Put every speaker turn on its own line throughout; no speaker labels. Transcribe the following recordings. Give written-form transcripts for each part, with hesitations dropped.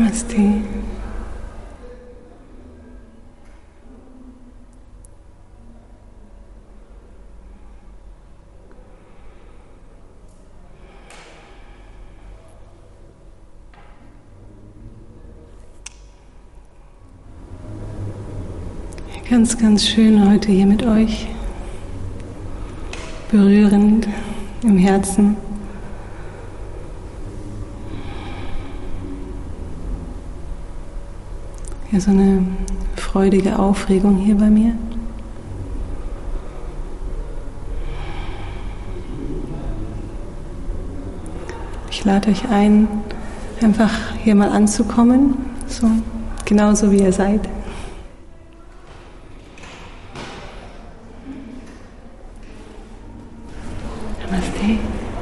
Namaste. Ganz, ganz schön heute hier mit euch. Berührend im Herzen. Ja, so eine freudige Aufregung hier bei mir. Ich lade euch ein, einfach hier mal anzukommen, so genauso wie ihr seid. Namaste.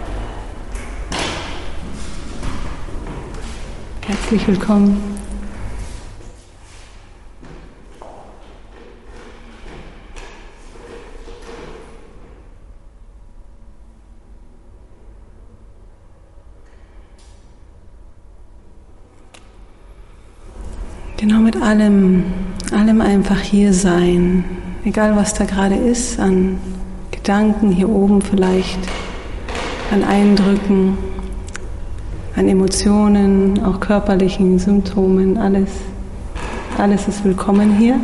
Herzlich willkommen. Genau mit allem einfach hier sein, egal was da gerade ist, an Gedanken hier oben vielleicht, an Eindrücken, an Emotionen, auch körperlichen Symptomen, alles ist willkommen hier.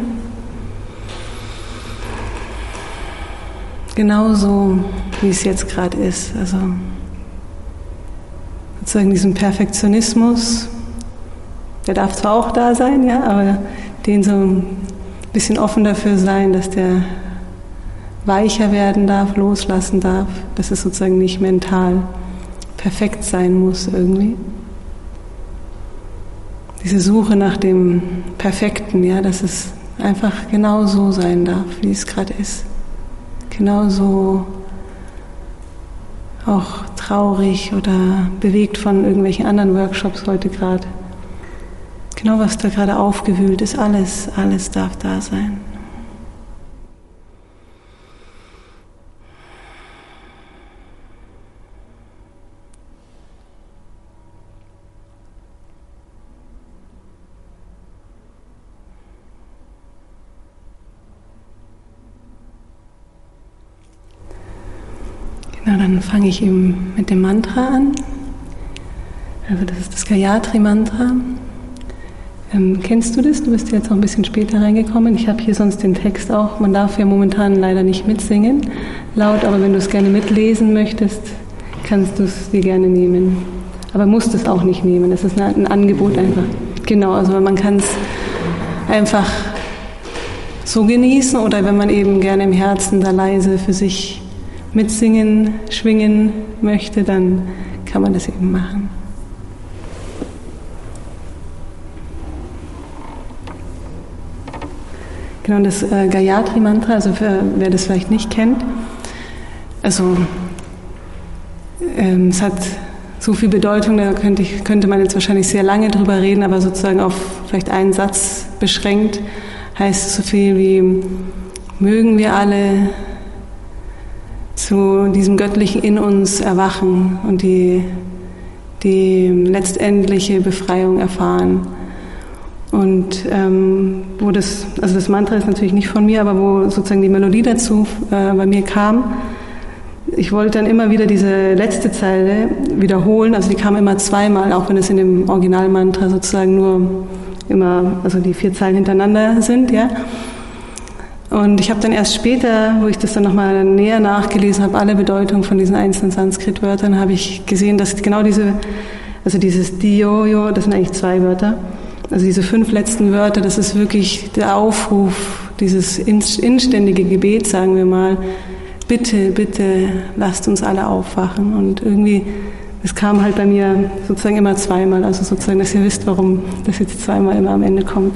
Genauso, wie es jetzt gerade ist, also sozusagen diesen Perfektionismus, der darf zwar auch da sein, ja, aber den so ein bisschen offen dafür sein, dass der weicher werden darf, loslassen darf, dass es sozusagen nicht mental perfekt sein muss irgendwie. Diese Suche nach dem Perfekten, ja, dass es einfach genau so sein darf, wie es gerade ist. Genauso auch traurig oder bewegt von irgendwelchen anderen Workshops heute gerade. Genau, was da gerade aufgewühlt ist, alles darf da sein. Genau, dann fange ich eben mit dem Mantra an. Also das ist das Gayatri-Mantra. Kennst du das? Du bist jetzt noch ein bisschen später reingekommen. Ich habe hier sonst den Text auch. Man darf ja momentan leider nicht mitsingen, laut, aber wenn du es gerne mitlesen möchtest, kannst du es dir gerne nehmen. Aber musst es auch nicht nehmen. Es ist ein Angebot einfach. Genau, also man kann es einfach so genießen oder wenn man eben gerne im Herzen da leise für sich mitsingen, schwingen möchte, dann kann man das eben machen. Genau, das Gayatri-Mantra, also wer das vielleicht nicht kennt, also es hat so viel Bedeutung, da könnte man jetzt wahrscheinlich sehr lange drüber reden, aber sozusagen auf vielleicht einen Satz beschränkt, heißt es so viel wie: Mögen wir alle zu diesem Göttlichen in uns erwachen und die letztendliche Befreiung erfahren. Und also das Mantra ist natürlich nicht von mir, aber wo sozusagen die Melodie dazu bei mir kam, ich wollte dann immer wieder diese letzte Zeile wiederholen, also die kam immer zweimal, auch wenn es in dem Originalmantra sozusagen nur immer, also die 4 Zeilen hintereinander sind, ja. Und ich habe dann erst später, wo ich das dann nochmal näher nachgelesen habe, alle Bedeutungen von diesen einzelnen Sanskrit-Wörtern, habe ich gesehen, dass genau dieses Diyo, das sind eigentlich 2 Wörter, also diese 5 letzten Wörter, das ist wirklich der Aufruf, dieses inständige Gebet, sagen wir mal, bitte, bitte, lasst uns alle aufwachen. Und irgendwie, es kam halt bei mir sozusagen immer zweimal, also sozusagen, dass ihr wisst, warum das jetzt zweimal immer am Ende kommt.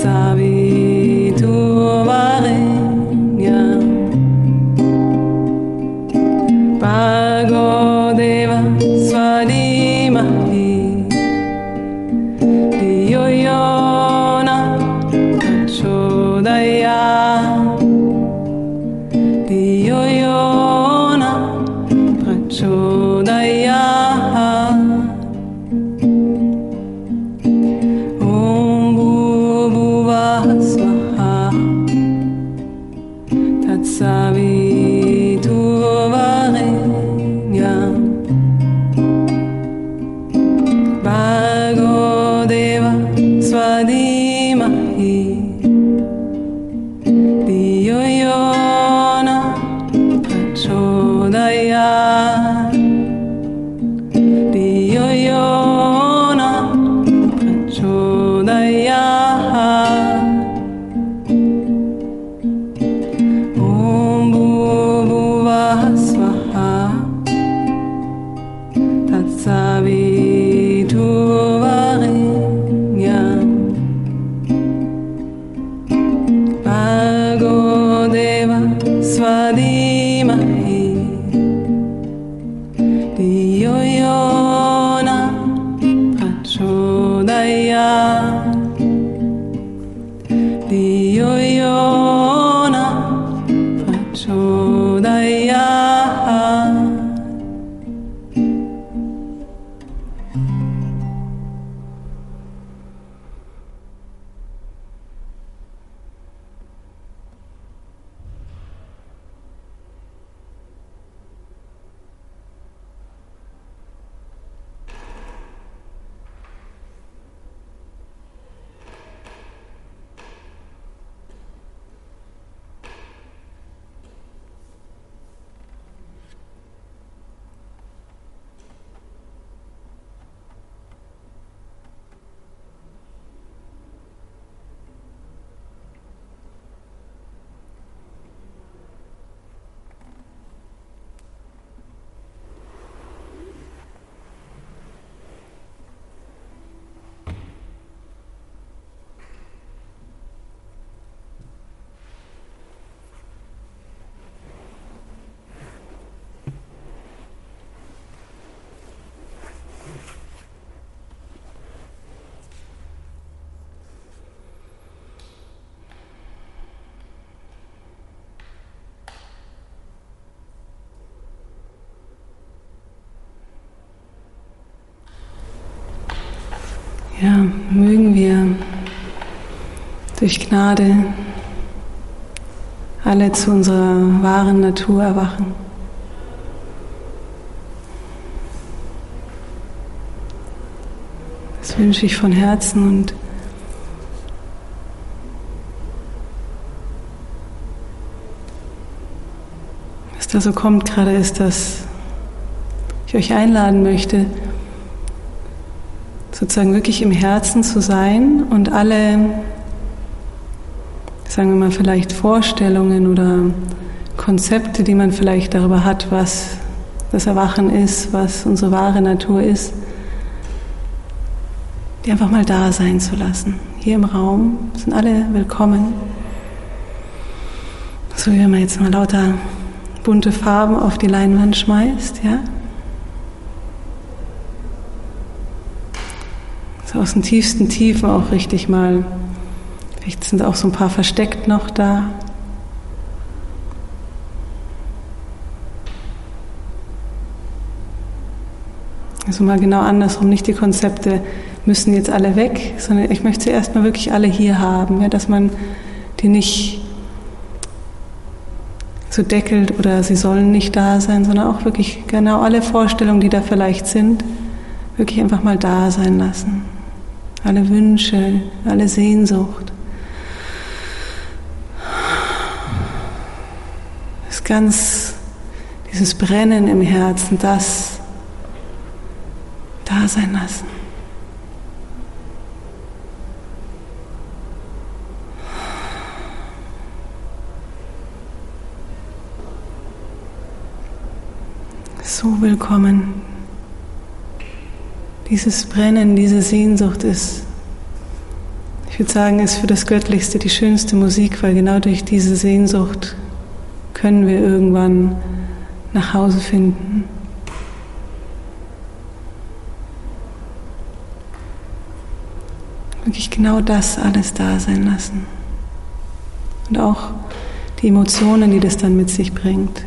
Tatsaviturvarenyam Bhargo Deva Svadimahi Dhiyo yo na prachodayat Dhiyo yo na prachodayat Om Bhuvah Swaha Tatsaviturvarenyam Bhargo Deva Svadimahi Dhiyo yo na prachodayat Dhiyo yo na prachodayat Om Bhuvah Swaha Tatsaviturvarenyam Bhargo Deva Svadimahi Dhiyo yo na prachodayat Dhiyo yo na prachodayat Ja, mögen wir durch Gnade alle zu unserer wahren Natur erwachen. Das wünsche ich von Herzen und was da so kommt gerade ist, dass ich euch einladen möchte, sozusagen wirklich im Herzen zu sein und alle, sagen wir mal, vielleicht Vorstellungen oder Konzepte, die man vielleicht darüber hat, was das Erwachen ist, was unsere wahre Natur ist, die einfach mal da sein zu lassen. Hier im Raum sind alle willkommen. So wie wenn man jetzt mal lauter bunte Farben auf die Leinwand schmeißt, ja? So aus den tiefsten Tiefen auch richtig mal, vielleicht sind auch so ein paar versteckt noch da. Also mal genau andersrum, nicht die Konzepte müssen jetzt alle weg, sondern ich möchte sie erstmal wirklich alle hier haben, ja, dass man die nicht so deckelt oder sie sollen nicht da sein, sondern auch wirklich genau alle Vorstellungen, die da vielleicht sind, wirklich einfach mal da sein lassen. Alle Wünsche, alle Sehnsucht. Das ganz, dieses Brennen im Herzen, das da sein lassen. So willkommen. Dieses Brennen, diese Sehnsucht ist ich würde sagen, ist für das Göttlichste die schönste Musik, weil genau durch diese Sehnsucht können wir irgendwann nach Hause finden. Wirklich genau das alles da sein lassen. Und auch die Emotionen, die das dann mit sich bringt.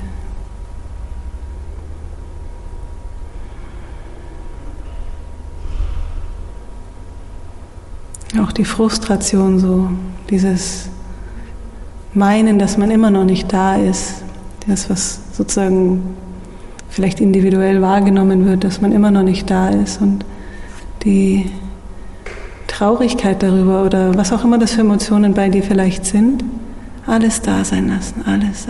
Auch die Frustration, so dieses Meinen, dass man immer noch nicht da ist, das, was sozusagen vielleicht individuell wahrgenommen wird, dass man immer noch nicht da ist, und die Traurigkeit darüber oder was auch immer das für Emotionen bei dir vielleicht sind, alles da sein lassen, alles.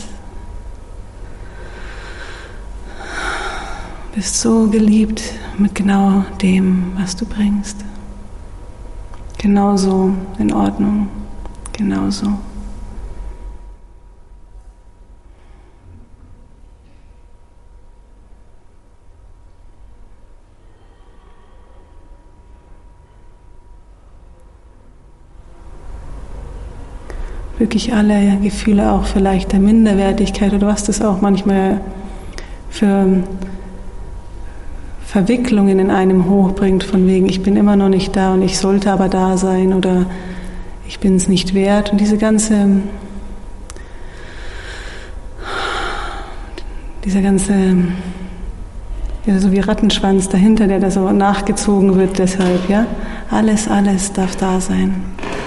Du bist so geliebt mit genau dem, was du bringst. Genauso in Ordnung, genauso. Wirklich alle Gefühle auch vielleicht der Minderwertigkeit oder was das auch manchmal für Verwicklungen in einem hochbringt, von wegen, ich bin immer noch nicht da und ich sollte aber da sein oder ich bin es nicht wert. Und dieser ganze ja, so wie Rattenschwanz dahinter, der da so nachgezogen wird deshalb, ja, alles darf da sein.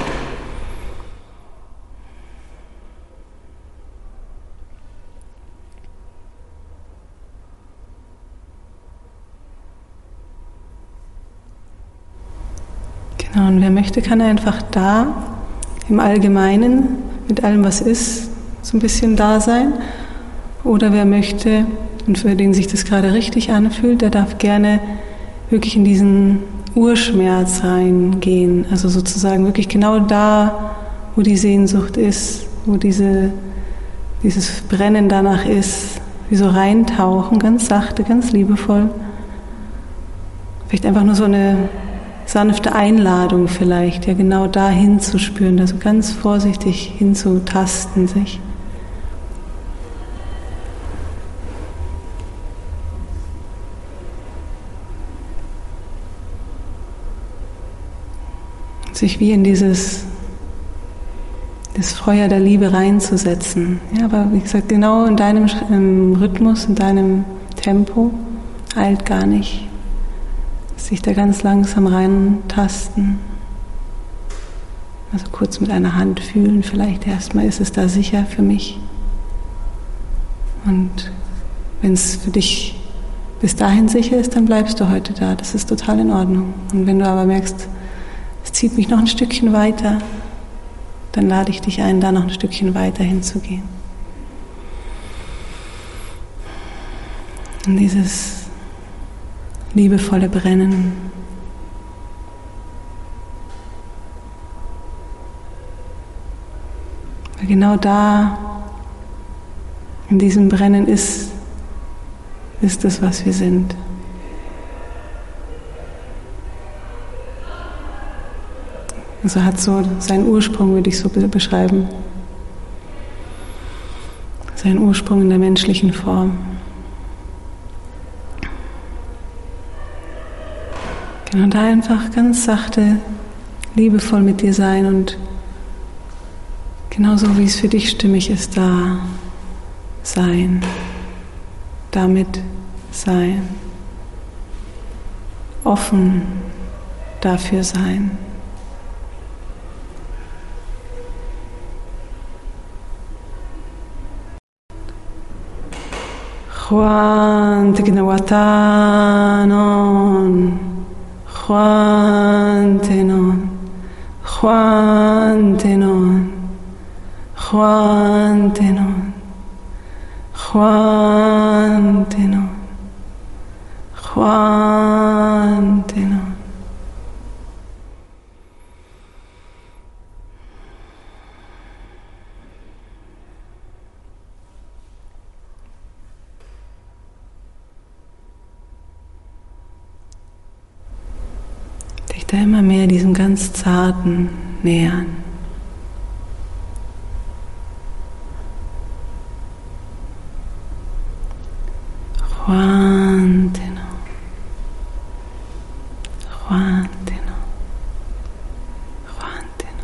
Genau, und wer möchte, kann einfach da im Allgemeinen mit allem, was ist, so ein bisschen da sein. Oder wer möchte und für den sich das gerade richtig anfühlt, der darf gerne wirklich in diesen Urschmerz reingehen. Also sozusagen wirklich genau da, wo die Sehnsucht ist, wo dieses Brennen danach ist, wie so reintauchen, ganz sachte, ganz liebevoll. Vielleicht einfach nur so eine sanfte Einladung vielleicht, ja genau da hinzuspüren, also ganz vorsichtig hinzutasten sich. Sich wie in das Feuer der Liebe reinzusetzen. Ja, aber wie gesagt, genau in deinem Rhythmus, in deinem Tempo, eilt gar nicht. Sich da ganz langsam reintasten. Also kurz mit einer Hand fühlen, vielleicht erstmal, ist es da sicher für mich. Und wenn es für dich bis dahin sicher ist, dann bleibst du heute da. Das ist total in Ordnung. Und wenn du aber merkst, es zieht mich noch ein Stückchen weiter, dann lade ich dich ein, da noch ein Stückchen weiter hinzugehen. Und dieses liebevolle Brennen. Weil genau da, in diesem Brennen ist es, was wir sind. Also hat so seinen Ursprung, würde ich so beschreiben. Seinen Ursprung in der menschlichen Form. Genau, da einfach ganz sachte, liebevoll mit dir sein und genauso wie es für dich stimmig ist, da sein, damit sein, offen dafür sein. Juan Tekinawatanon, Juan Tenon, Juan Tenon, Juan Tenon, Juan Tenon, Juan Tenon. Da immer mehr diesem ganz zarten, nähern. Juanteno, Juanteno, Juanteno.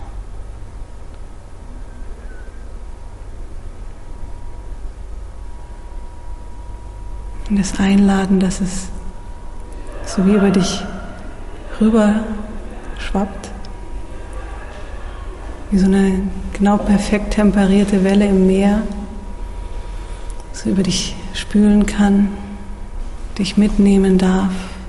Und das Einladen, dass es so wie über dich rüber schwappt, wie so eine genau perfekt temperierte Welle im Meer, so über dich spülen kann, dich mitnehmen darf.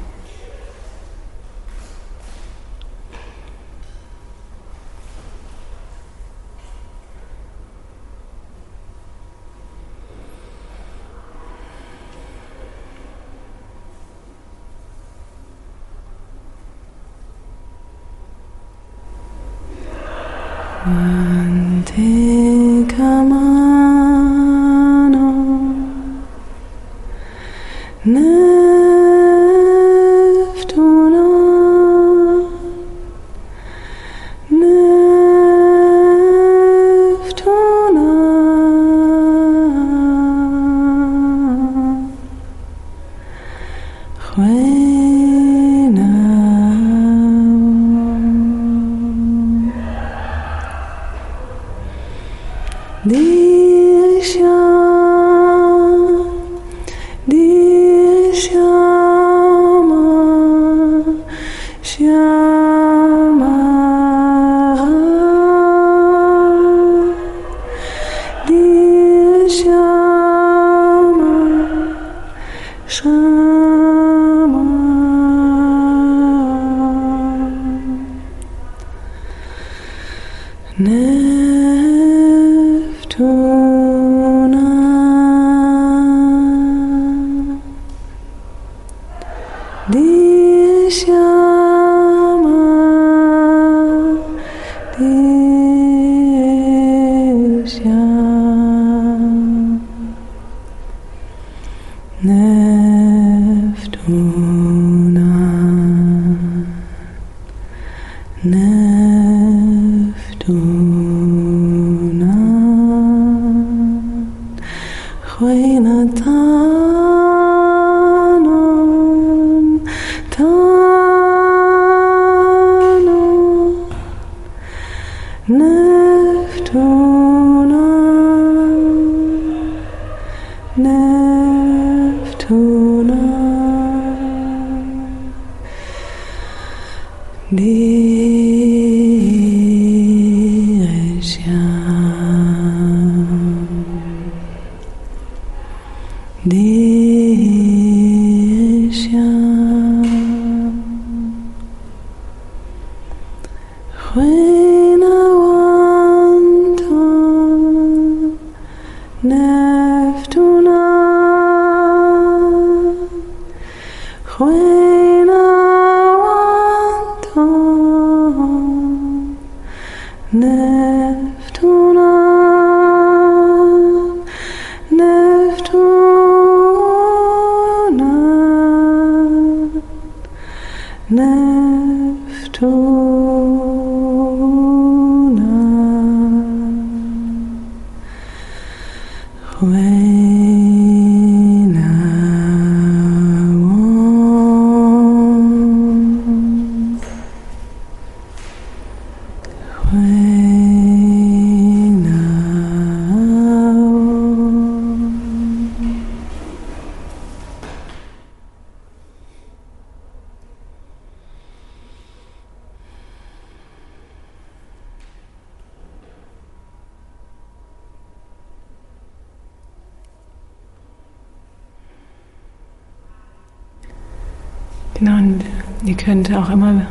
Genau, und ihr könnt auch immer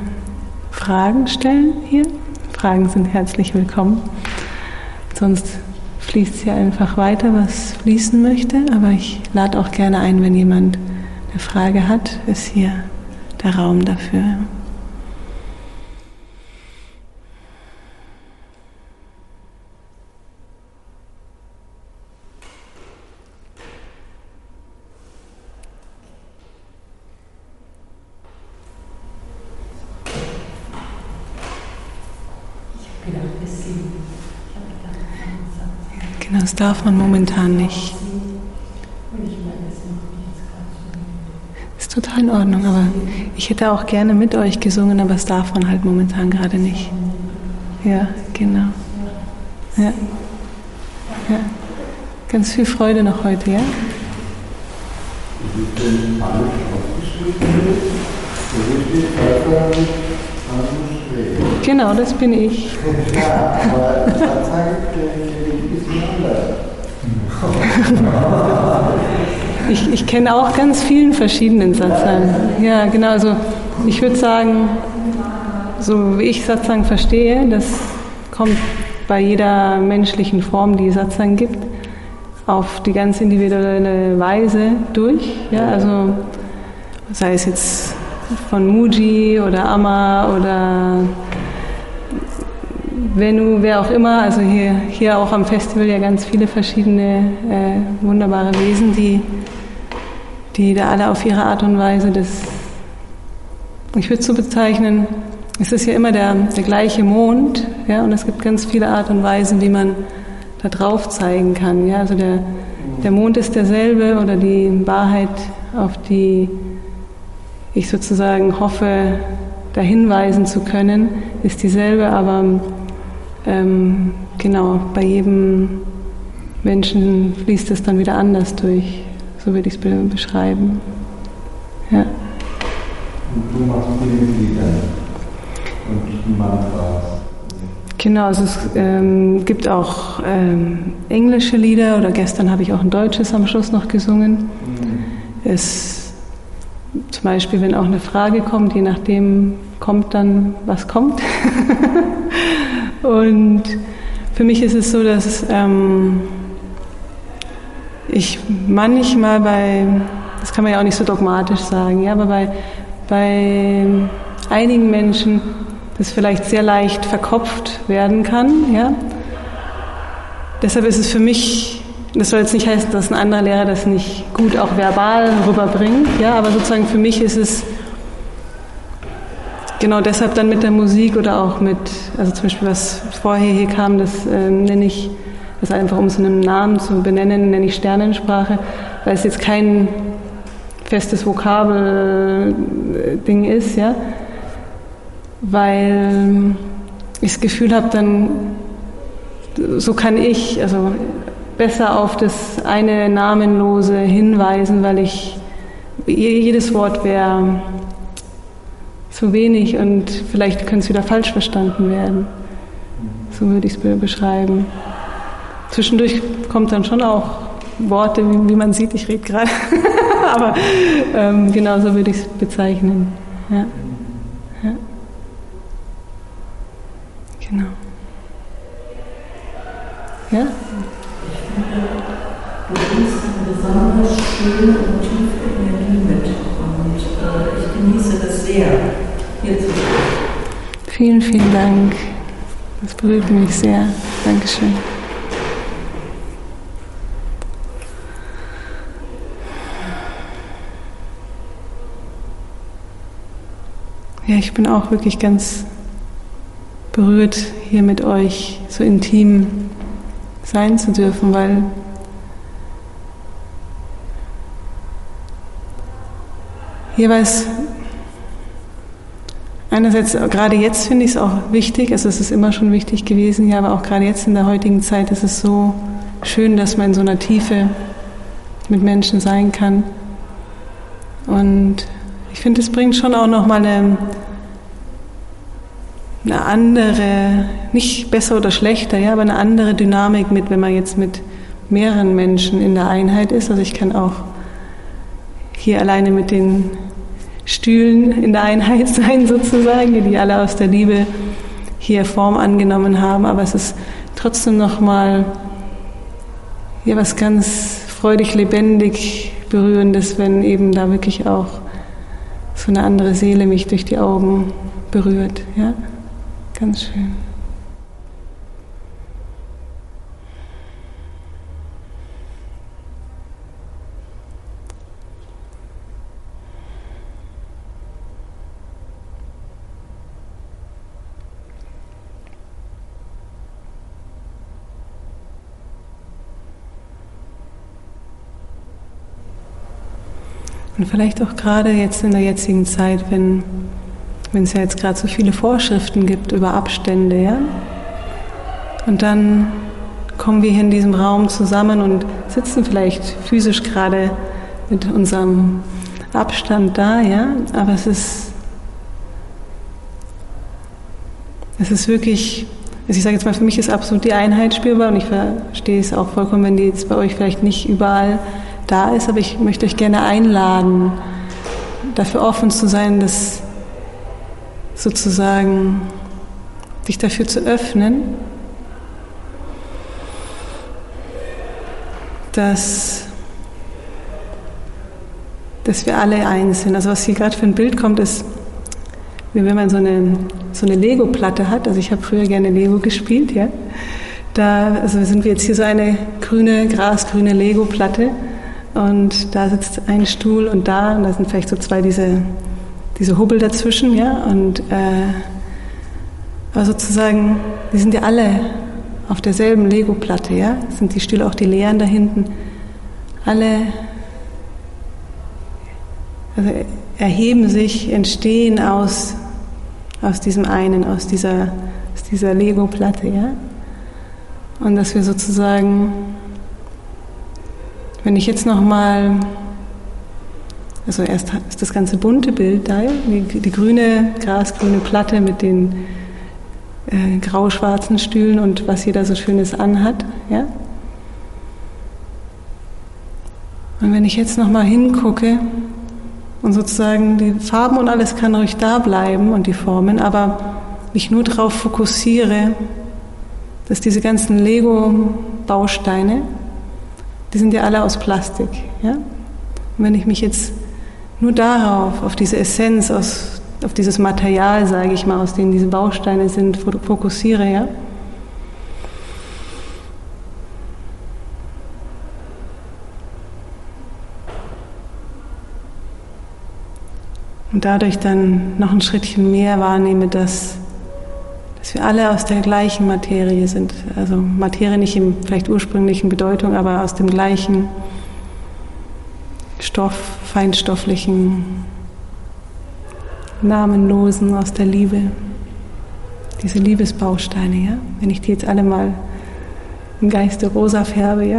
Fragen stellen hier. Fragen sind herzlich willkommen. Sonst fließt es ja einfach weiter, was fließen möchte. Aber ich lade auch gerne ein, wenn jemand eine Frage hat, ist hier der Raum dafür. Genau, das darf man momentan nicht. Ist total in Ordnung, aber ich hätte auch gerne mit euch gesungen, aber das darf man halt momentan gerade nicht. Ja, genau. Ja. Ja. Ganz viel Freude noch heute, ja? Genau, das bin ich.
Ja, aber das zeigt ein bisschen anders.
Ich kenne auch ganz vielen verschiedenen Satsang. Ja, genau. Also ich würde sagen, so wie ich Satsang verstehe, das kommt bei jeder menschlichen Form, die Satsang gibt, auf die ganz individuelle Weise durch. Ja, also sei es jetzt von Mooji oder Amma oder Venu, wer auch immer, also hier auch am Festival ja ganz viele verschiedene wunderbare Wesen, die da alle auf ihre Art und Weise ich würde es so bezeichnen, es ist ja immer der gleiche Mond, ja, und es gibt ganz viele Art und Weisen, wie man da drauf zeigen kann, ja, also der Mond ist derselbe oder die Wahrheit, auf die ich sozusagen hoffe, da hinweisen zu können, ist dieselbe, aber genau, bei jedem Menschen fließt es dann wieder anders durch. So würde ich es beschreiben. Ja.
Und du machst viele Lieder und Mantras.
Genau, also es gibt auch englische Lieder oder gestern habe ich auch ein deutsches am Schluss noch gesungen. Zum Beispiel, wenn auch eine Frage kommt, je nachdem kommt dann, was kommt. Und für mich ist es so, dass ich manchmal das kann man ja auch nicht so dogmatisch sagen, ja, aber bei einigen Menschen das vielleicht sehr leicht verkopft werden kann, ja. Deshalb ist es für mich, das soll jetzt nicht heißen, dass ein anderer Lehrer das nicht gut auch verbal rüberbringt, ja, aber sozusagen für mich ist es genau deshalb dann mit der Musik oder auch also zum Beispiel was vorher hier kam, das nenne ich, das einfach um es in einem Namen zu benennen, nenne ich Sternensprache, weil es jetzt kein festes Vokabelding ist, ja, weil ich das Gefühl habe, dann so kann ich also besser auf das eine Namenlose hinweisen, weil jedes Wort wäre zu wenig und vielleicht könnte es wieder falsch verstanden werden. So würde ich es beschreiben. Zwischendurch kommt dann schon auch Worte, wie man sieht, ich rede gerade. Aber genau so würde ich es bezeichnen. Ja. Ja. Genau. Ja?
Du bringst eine besonders schöne und tiefe Energie mit und ich genieße das sehr, hier zu sein.
Vielen, vielen Dank. Das berührt mich sehr. Dankeschön. Ja, ich bin auch wirklich ganz berührt, hier mit euch so intim sein zu dürfen, weil hier war es einerseits, gerade jetzt finde ich es auch wichtig, also es ist immer schon wichtig gewesen, ja, aber auch gerade jetzt in der heutigen Zeit ist es so schön, dass man in so einer Tiefe mit Menschen sein kann. Und ich finde, es bringt schon auch nochmal eine andere, nicht besser oder schlechter, ja, aber eine andere Dynamik mit, wenn man jetzt mit mehreren Menschen in der Einheit ist. Also ich kann auch hier alleine mit den Stühlen in der Einheit sein sozusagen, die alle aus der Liebe hier Form angenommen haben, aber es ist trotzdem nochmal ja, was ganz freudig, lebendig, berührendes, wenn eben da wirklich auch so eine andere Seele mich durch die Augen berührt, ja, ganz schön. Und vielleicht auch gerade jetzt in der jetzigen Zeit, wenn es ja jetzt gerade so viele Vorschriften gibt über Abstände, ja? Und dann kommen wir hier in diesem Raum zusammen und sitzen vielleicht physisch gerade mit unserem Abstand da, ja? Aber es ist wirklich, also ich sage jetzt mal, für mich ist absolut die Einheit spürbar und ich verstehe es auch vollkommen, wenn die jetzt bei euch vielleicht nicht überall da ist, aber ich möchte euch gerne einladen, dafür offen zu sein, dass sozusagen dich dafür zu öffnen, dass wir alle eins sind. Also was hier gerade für ein Bild kommt, ist, wie wenn man so eine Lego-Platte hat. Also ich habe früher gerne Lego gespielt, ja. Also sind wir jetzt hier so eine grasgrüne Lego-Platte und da sitzt ein Stuhl und da sind vielleicht so zwei diese Hubbel dazwischen, ja. Und aber sozusagen, die sind ja alle auf derselben Lego-Platte, ja. Sind die Stühle auch die leeren da hinten? Alle, also erheben sich, entstehen aus diesem einen, aus dieser Lego-Platte, ja. Und dass wir sozusagen, wenn ich jetzt nochmal, also erst ist das ganze bunte Bild da, ja? Die grasgrüne Platte mit den grau-schwarzen Stühlen und was jeder so Schönes anhat, ja. Und wenn ich jetzt nochmal hingucke und sozusagen die Farben und alles kann ruhig da bleiben und die Formen, aber mich nur darauf fokussiere, dass diese ganzen Lego-Bausteine, die sind ja alle aus Plastik, ja. Und wenn ich mich jetzt nur darauf, auf diese Essenz, auf dieses Material, sage ich mal, aus dem diese Bausteine sind, fokussiere, ja. Und dadurch dann noch ein Schrittchen mehr wahrnehme, dass wir alle aus der gleichen Materie sind. Also Materie nicht in vielleicht ursprünglichen Bedeutung, aber aus dem gleichen Stoff, feinstofflichen, namenlosen, aus der Liebe. Diese Liebesbausteine, ja. Wenn ich die jetzt alle mal im Geiste rosa färbe, ja.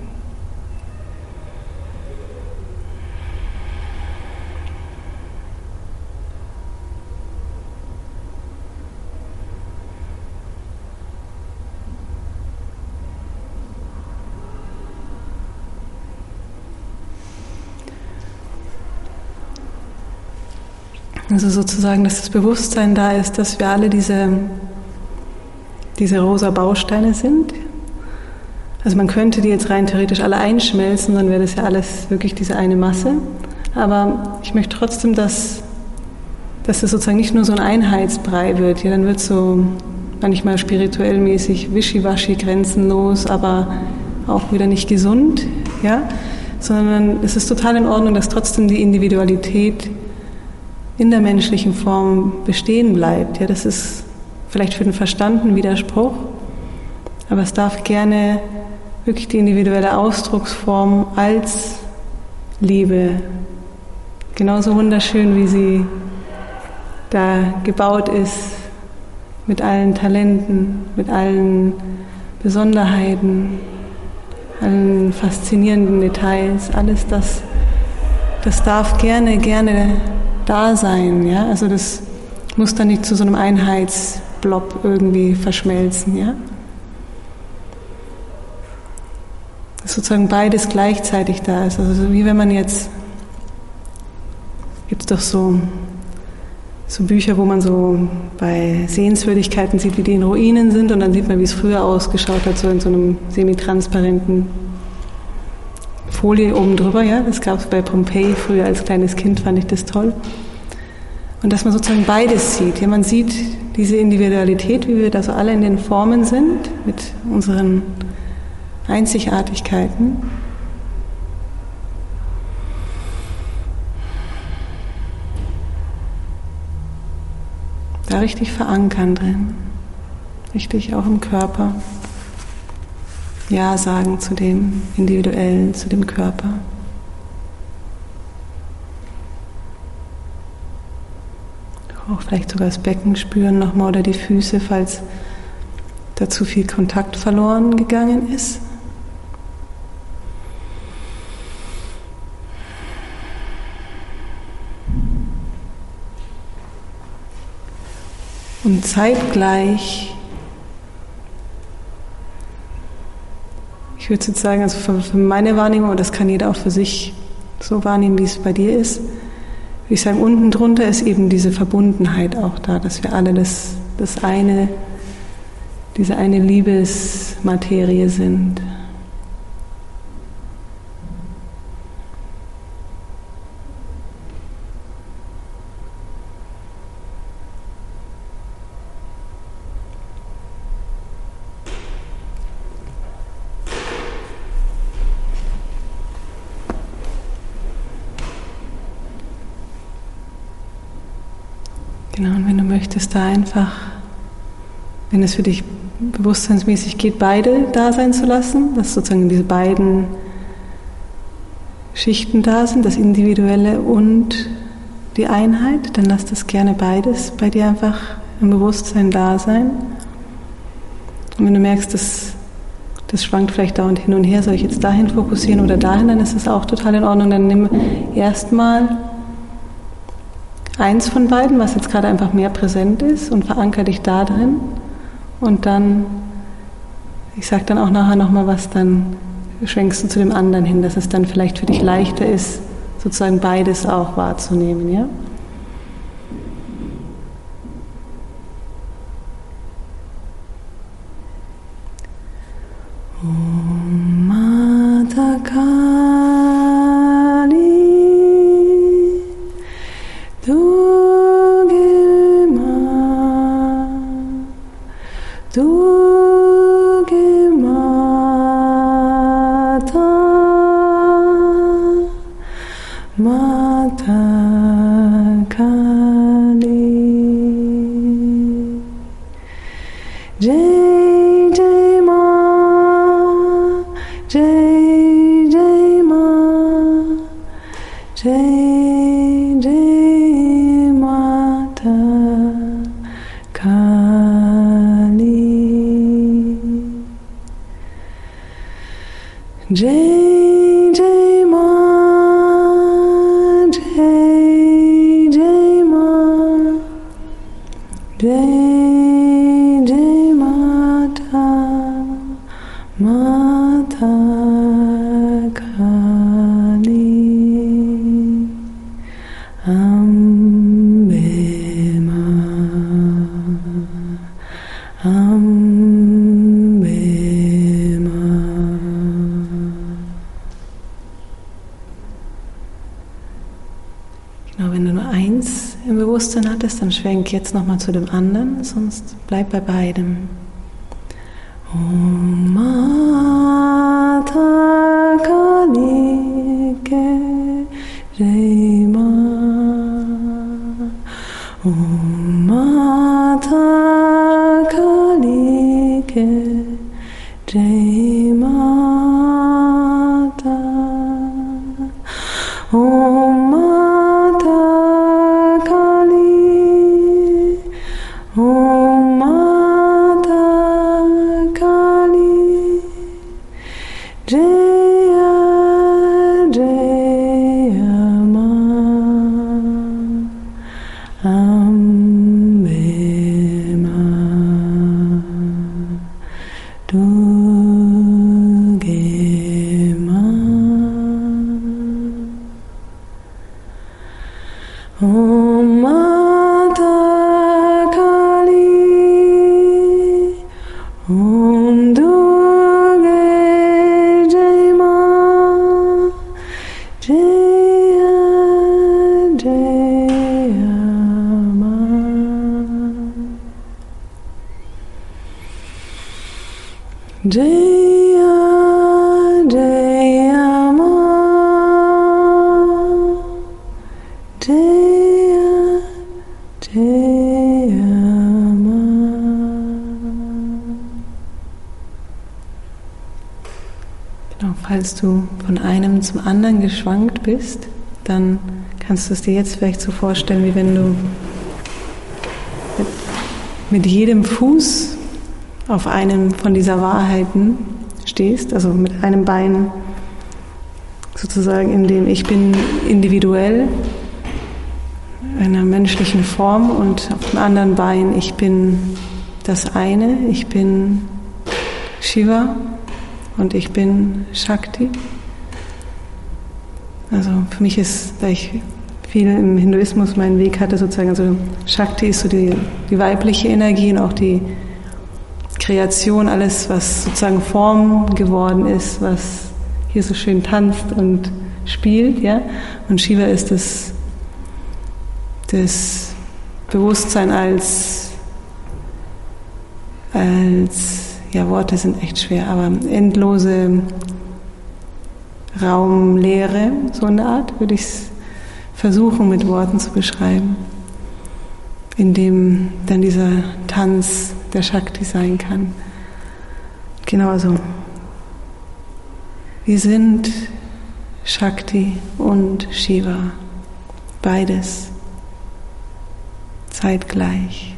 Also sozusagen, dass das Bewusstsein da ist, dass wir alle diese rosa Bausteine sind. Also man könnte die jetzt rein theoretisch alle einschmelzen, dann wäre das ja alles wirklich diese eine Masse. Aber ich möchte trotzdem, dass das sozusagen nicht nur so ein Einheitsbrei wird. Ja, dann wird so manchmal spirituell mäßig wischiwaschi, grenzenlos, aber auch wieder nicht gesund. Ja? Sondern es ist total in Ordnung, dass trotzdem die Individualität in der menschlichen Form bestehen bleibt. Ja, das ist vielleicht für den Verstand ein Widerspruch, aber es darf gerne wirklich die individuelle Ausdrucksform als Liebe, genauso wunderschön, wie sie da gebaut ist, mit allen Talenten, mit allen Besonderheiten, allen faszinierenden Details, alles das darf gerne da sein, ja, also das muss dann nicht zu so einem Einheitsblob irgendwie verschmelzen, ja. Dass sozusagen beides gleichzeitig da ist, also wie wenn man jetzt, gibt es doch so Bücher, wo man so bei Sehenswürdigkeiten sieht, wie die in Ruinen sind und dann sieht man, wie es früher ausgeschaut hat, so in so einem semitransparenten Folie oben drüber, ja, das gab es bei Pompeji früher als kleines Kind, fand ich das toll. Und dass man sozusagen beides sieht. Ja, man sieht diese Individualität, wie wir da so alle in den Formen sind, mit unseren Einzigartigkeiten. Da richtig verankern drin, richtig auch im Körper. Ja sagen zu dem Individuellen, zu dem Körper. Auch vielleicht sogar das Becken spüren nochmal oder die Füße, falls da zu viel Kontakt verloren gegangen ist. Und zeitgleich, ich würde jetzt sagen, also für meine Wahrnehmung, und das kann jeder auch für sich so wahrnehmen, wie es bei dir ist, würde ich sagen, unten drunter ist eben diese Verbundenheit auch da, dass wir alle diese eine Liebesmaterie sind. Genau, und wenn du möchtest, da einfach, wenn es für dich bewusstseinsmäßig geht, beide da sein zu lassen, dass sozusagen diese beiden Schichten da sind, das Individuelle und die Einheit, dann lass das gerne beides bei dir einfach im Bewusstsein da sein. Und wenn du merkst, das schwankt vielleicht dauernd hin und her, soll ich jetzt dahin fokussieren oder dahin, dann ist das auch total in Ordnung. Dann nimm erstmal eins von beiden, was jetzt gerade einfach mehr präsent ist, und verankere dich da drin. Und dann, ich sage dann auch nachher nochmal was, dann schwenkst du zu dem anderen hin, dass es dann vielleicht für dich leichter ist, sozusagen beides auch wahrzunehmen, ja? Om Mata Kali Durge Ma Durge Mata Mata Kali Jai Jai Ma Jai Jai Ma Jai Jai Mata Kali Jai Jai Ma Jai Jai Ma Jai Jai Mata Mata Kali Ambe Ma Ambe Ma. Genau, wenn du nur eins im Bewusstsein hattest, dann schwenk jetzt nochmal zu dem anderen, sonst bleib bei beidem. Om Mata Kali Jai Ma Om Mata Kali Jai Mata Om Mata Kali Om Mata Kali Jaya Jaya Ma Ambe Ma Durge Ma Om Mata Kali Om Durge Jai Ma Jaya Jaya Ma Jaya Jaya Ma Jaya Jaya Ma. Genau, falls du von einem zum anderen geschwankt bist, dann kannst du es dir jetzt vielleicht so vorstellen, wie wenn du mit jedem Fuß auf einem von dieser Wahrheiten stehst, also mit einem Bein sozusagen in dem ich bin individuell in einer menschlichen Form und auf dem anderen Bein ich bin das eine, ich bin Shiva und ich bin Shakti. Also für mich ist, da ich viel im Hinduismus meinen Weg hatte sozusagen, also Shakti ist so die weibliche Energie und auch die Kreation, alles was sozusagen Form geworden ist, was hier so schön tanzt und spielt, ja. Und Shiva ist das Bewusstsein als ja, Worte sind echt schwer, aber endlose Raumleere, so in der Art, würde ich es versuchen mit Worten zu beschreiben, in dem dann dieser Tanz der Shakti sein kann. Genau, also wir sind Shakti und Shiva, beides zeitgleich.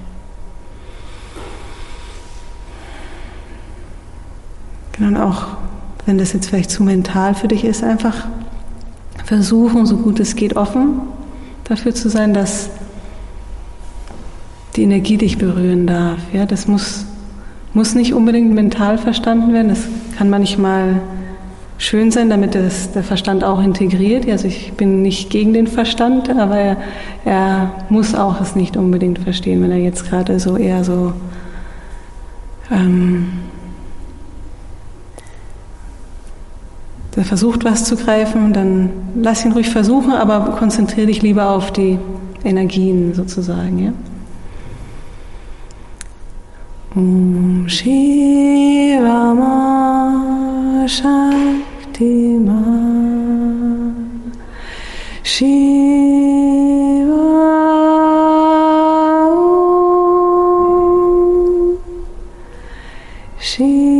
Genau, und auch wenn das jetzt vielleicht zu mental für dich ist, einfach versuchen, so gut es geht, offen dafür zu sein, dass die Energie dich berühren darf. Ja, das muss nicht unbedingt mental verstanden werden. Das kann manchmal schön sein, damit der Verstand auch integriert. Also ich bin nicht gegen den Verstand, aber er muss auch es nicht unbedingt verstehen, wenn er jetzt gerade so eher so der versucht, was zu greifen, dann lass ihn ruhig versuchen, aber konzentriere dich lieber auf die Energien sozusagen. Ja? Om Shiva Ma Shakti Ma Shiva Om Shiva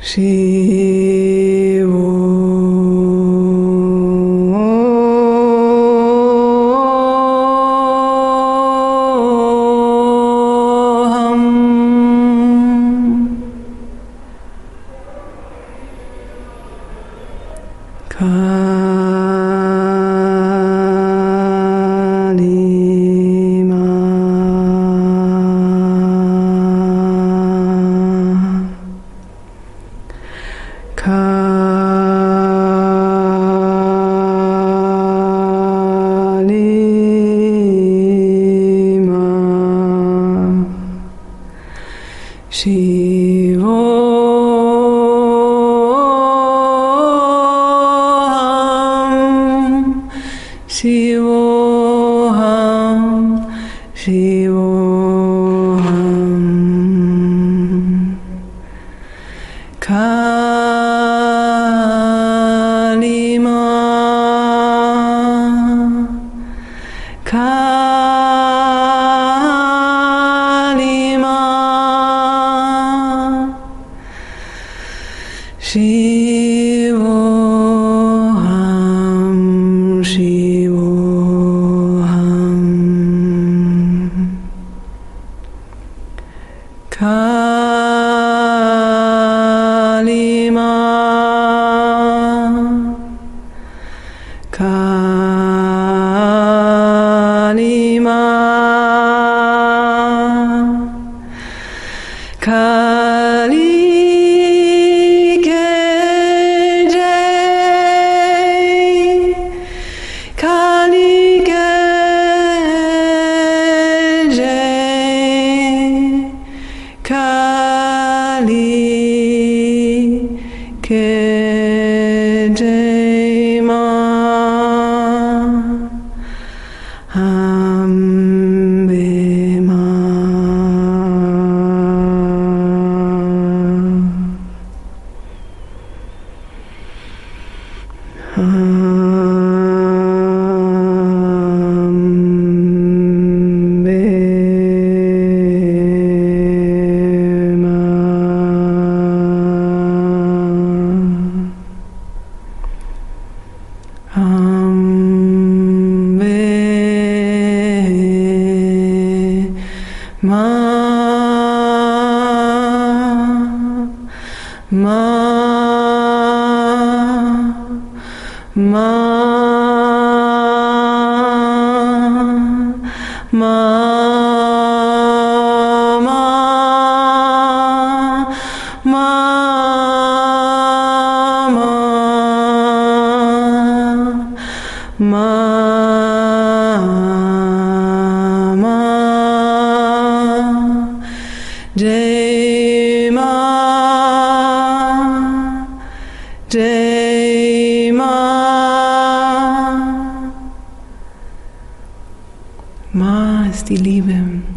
Ma ist die Liebe.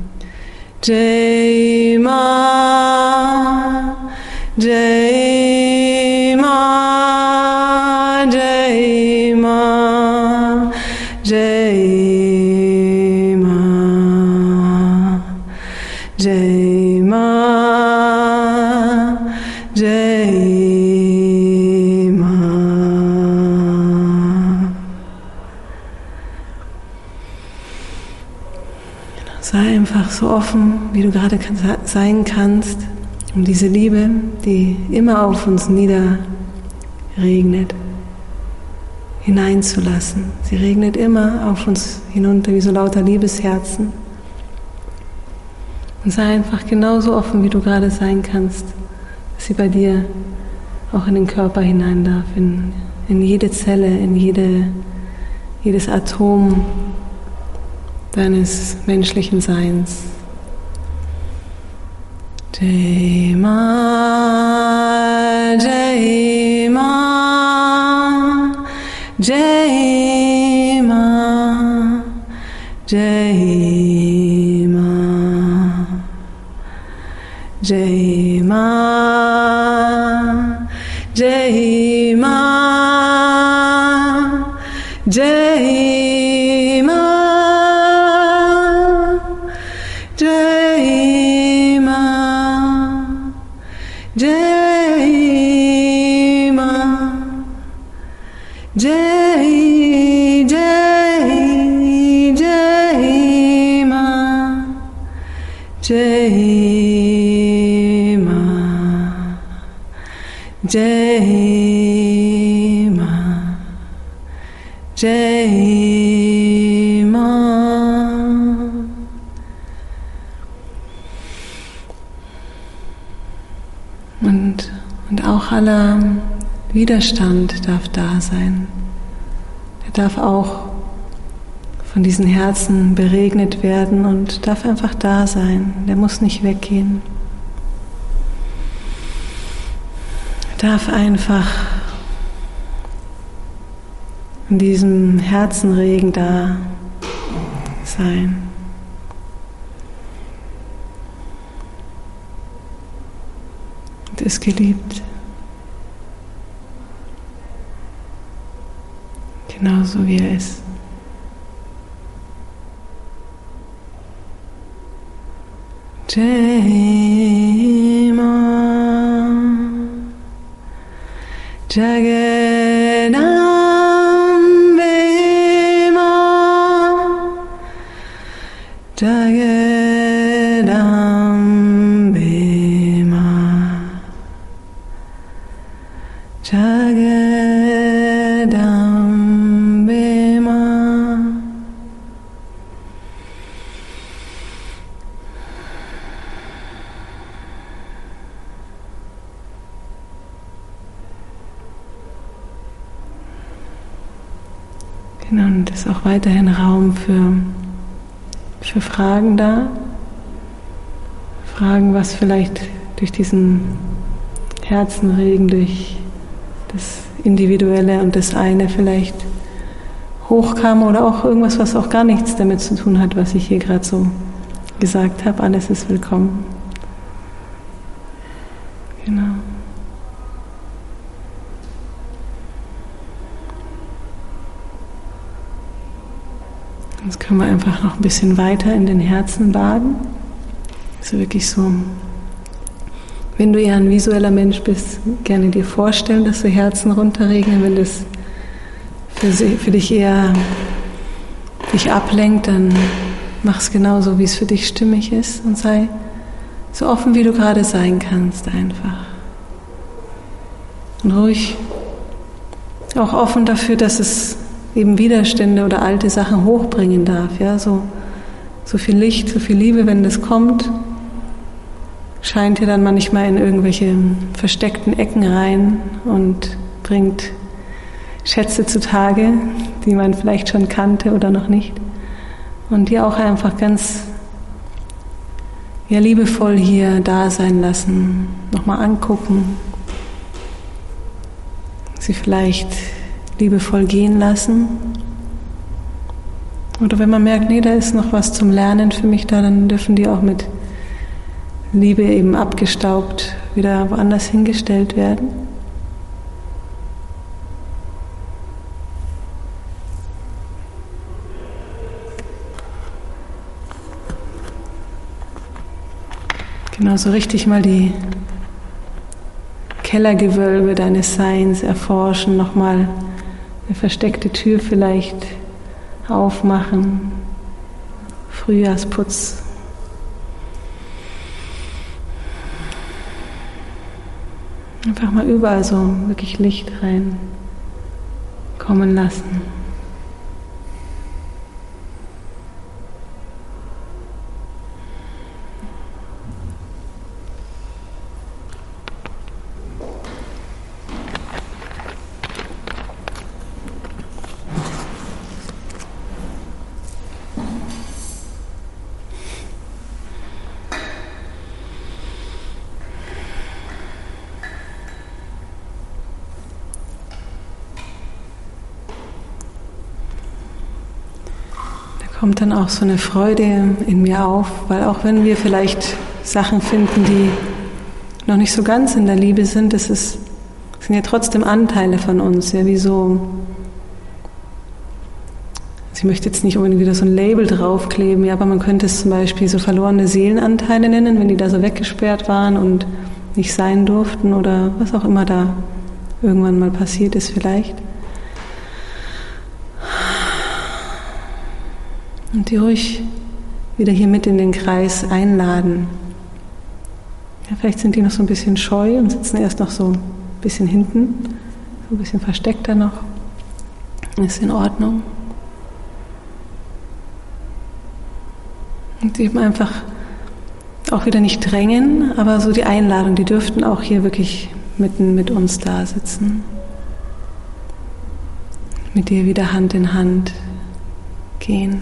Jai Ma, Jai Ma, Jai Ma, Jai Ma, Jai Ma, Jai Ma. Sei einfach so offen, wie du gerade sein kannst, um diese Liebe, die immer auf uns niederregnet, hineinzulassen. Sie regnet immer auf uns hinunter wie so lauter Liebesherzen. Und sei einfach genauso offen, wie du gerade sein kannst, dass sie bei dir auch in den Körper hinein darf, in jede Zelle, in jedes Atom deines menschlichen Seins. Jai Ma, Jai Ma, Jai Ma, Jai Ma, Jai Ma, Jai Ma, Jai Ma. Jai Ma, Jai Jai, Jai, Jai Ma, Jai Ma, Jai Ma, Jai Ma. Und auch aller Widerstand darf da sein. Der darf auch von diesen Herzen beregnet werden und darf einfach da sein. Der muss nicht weggehen. Er darf einfach in diesem Herzenregen da sein. Und ist geliebt. Genauso wie er ist. Jai Ma, Jagadambe Ma, Jagadambe Ma, Jagadambe Ma. Genau, und ist auch weiterhin Raum für Fragen da. Fragen, was vielleicht durch diesen Herzenregen, durch das Individuelle und das eine vielleicht hochkam oder auch irgendwas, was auch gar nichts damit zu tun hat, was ich hier gerade so gesagt habe. Alles ist willkommen. Genau. Jetzt können wir einfach noch ein bisschen weiter in den Herzen baden. Also wirklich so, wenn du eher ein visueller Mensch bist, gerne dir vorstellen, dass so Herzen runterregnen. Wenn das für dich eher dich ablenkt, dann mach es genauso, wie es für dich stimmig ist und sei so offen, wie du gerade sein kannst, einfach. Und ruhig auch offen dafür, dass es eben Widerstände oder alte Sachen hochbringen darf, ja, so viel Licht, so viel Liebe, wenn das kommt, scheint ja dann manchmal in irgendwelche versteckten Ecken rein und bringt Schätze zutage, die man vielleicht schon kannte oder noch nicht, und die auch einfach ganz liebevoll hier da sein lassen, nochmal angucken, sie vielleicht liebevoll gehen lassen. Oder wenn man merkt, nee, da ist noch was zum Lernen für mich da, dann dürfen die auch mit Liebe eben abgestaubt wieder woanders hingestellt werden. Genau, so richtig mal die Kellergewölbe deines Seins erforschen, nochmal eine versteckte Tür vielleicht aufmachen, Frühjahrsputz. Einfach mal überall so wirklich Licht reinkommen lassen. Kommt dann auch so eine Freude in mir auf, weil auch wenn wir vielleicht Sachen finden, die noch nicht so ganz in der Liebe sind, sind ja trotzdem Anteile von uns, ja, wie so, also ich möchte jetzt nicht unbedingt wieder so ein Label draufkleben, ja, aber man könnte es zum Beispiel so verlorene Seelenanteile nennen, wenn die da so weggesperrt waren und nicht sein durften oder was auch immer da irgendwann mal passiert ist vielleicht. Und die ruhig wieder hier mit in den Kreis einladen. Ja, vielleicht sind die noch so ein bisschen scheu und sitzen erst noch so ein bisschen hinten, so ein bisschen versteckter noch. Ist in Ordnung. Und eben einfach auch wieder nicht drängen, aber so die Einladung, die dürften auch hier wirklich mitten mit uns da sitzen. Mit dir wieder Hand in Hand gehen.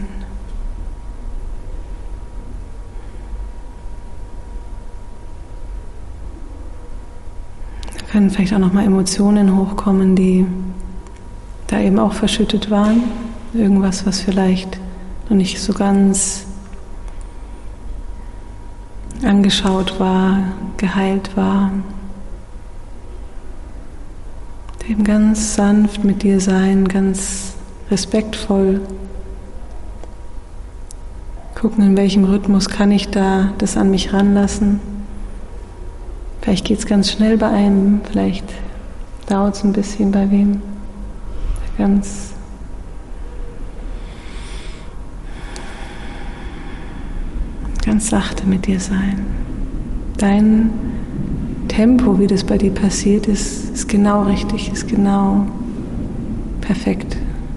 Da können vielleicht auch nochmal Emotionen hochkommen, die da eben auch verschüttet waren. Irgendwas, was vielleicht noch nicht so ganz angeschaut war, geheilt war. Eben ganz sanft mit dir sein, ganz respektvoll. Gucken, in welchem Rhythmus kann ich da das an mich ranlassen. Vielleicht geht es ganz schnell bei einem, vielleicht dauert es ein bisschen bei wem. Ganz sachte mit dir sein. Dein Tempo, wie das bei dir passiert ist genau richtig, ist genau perfekt.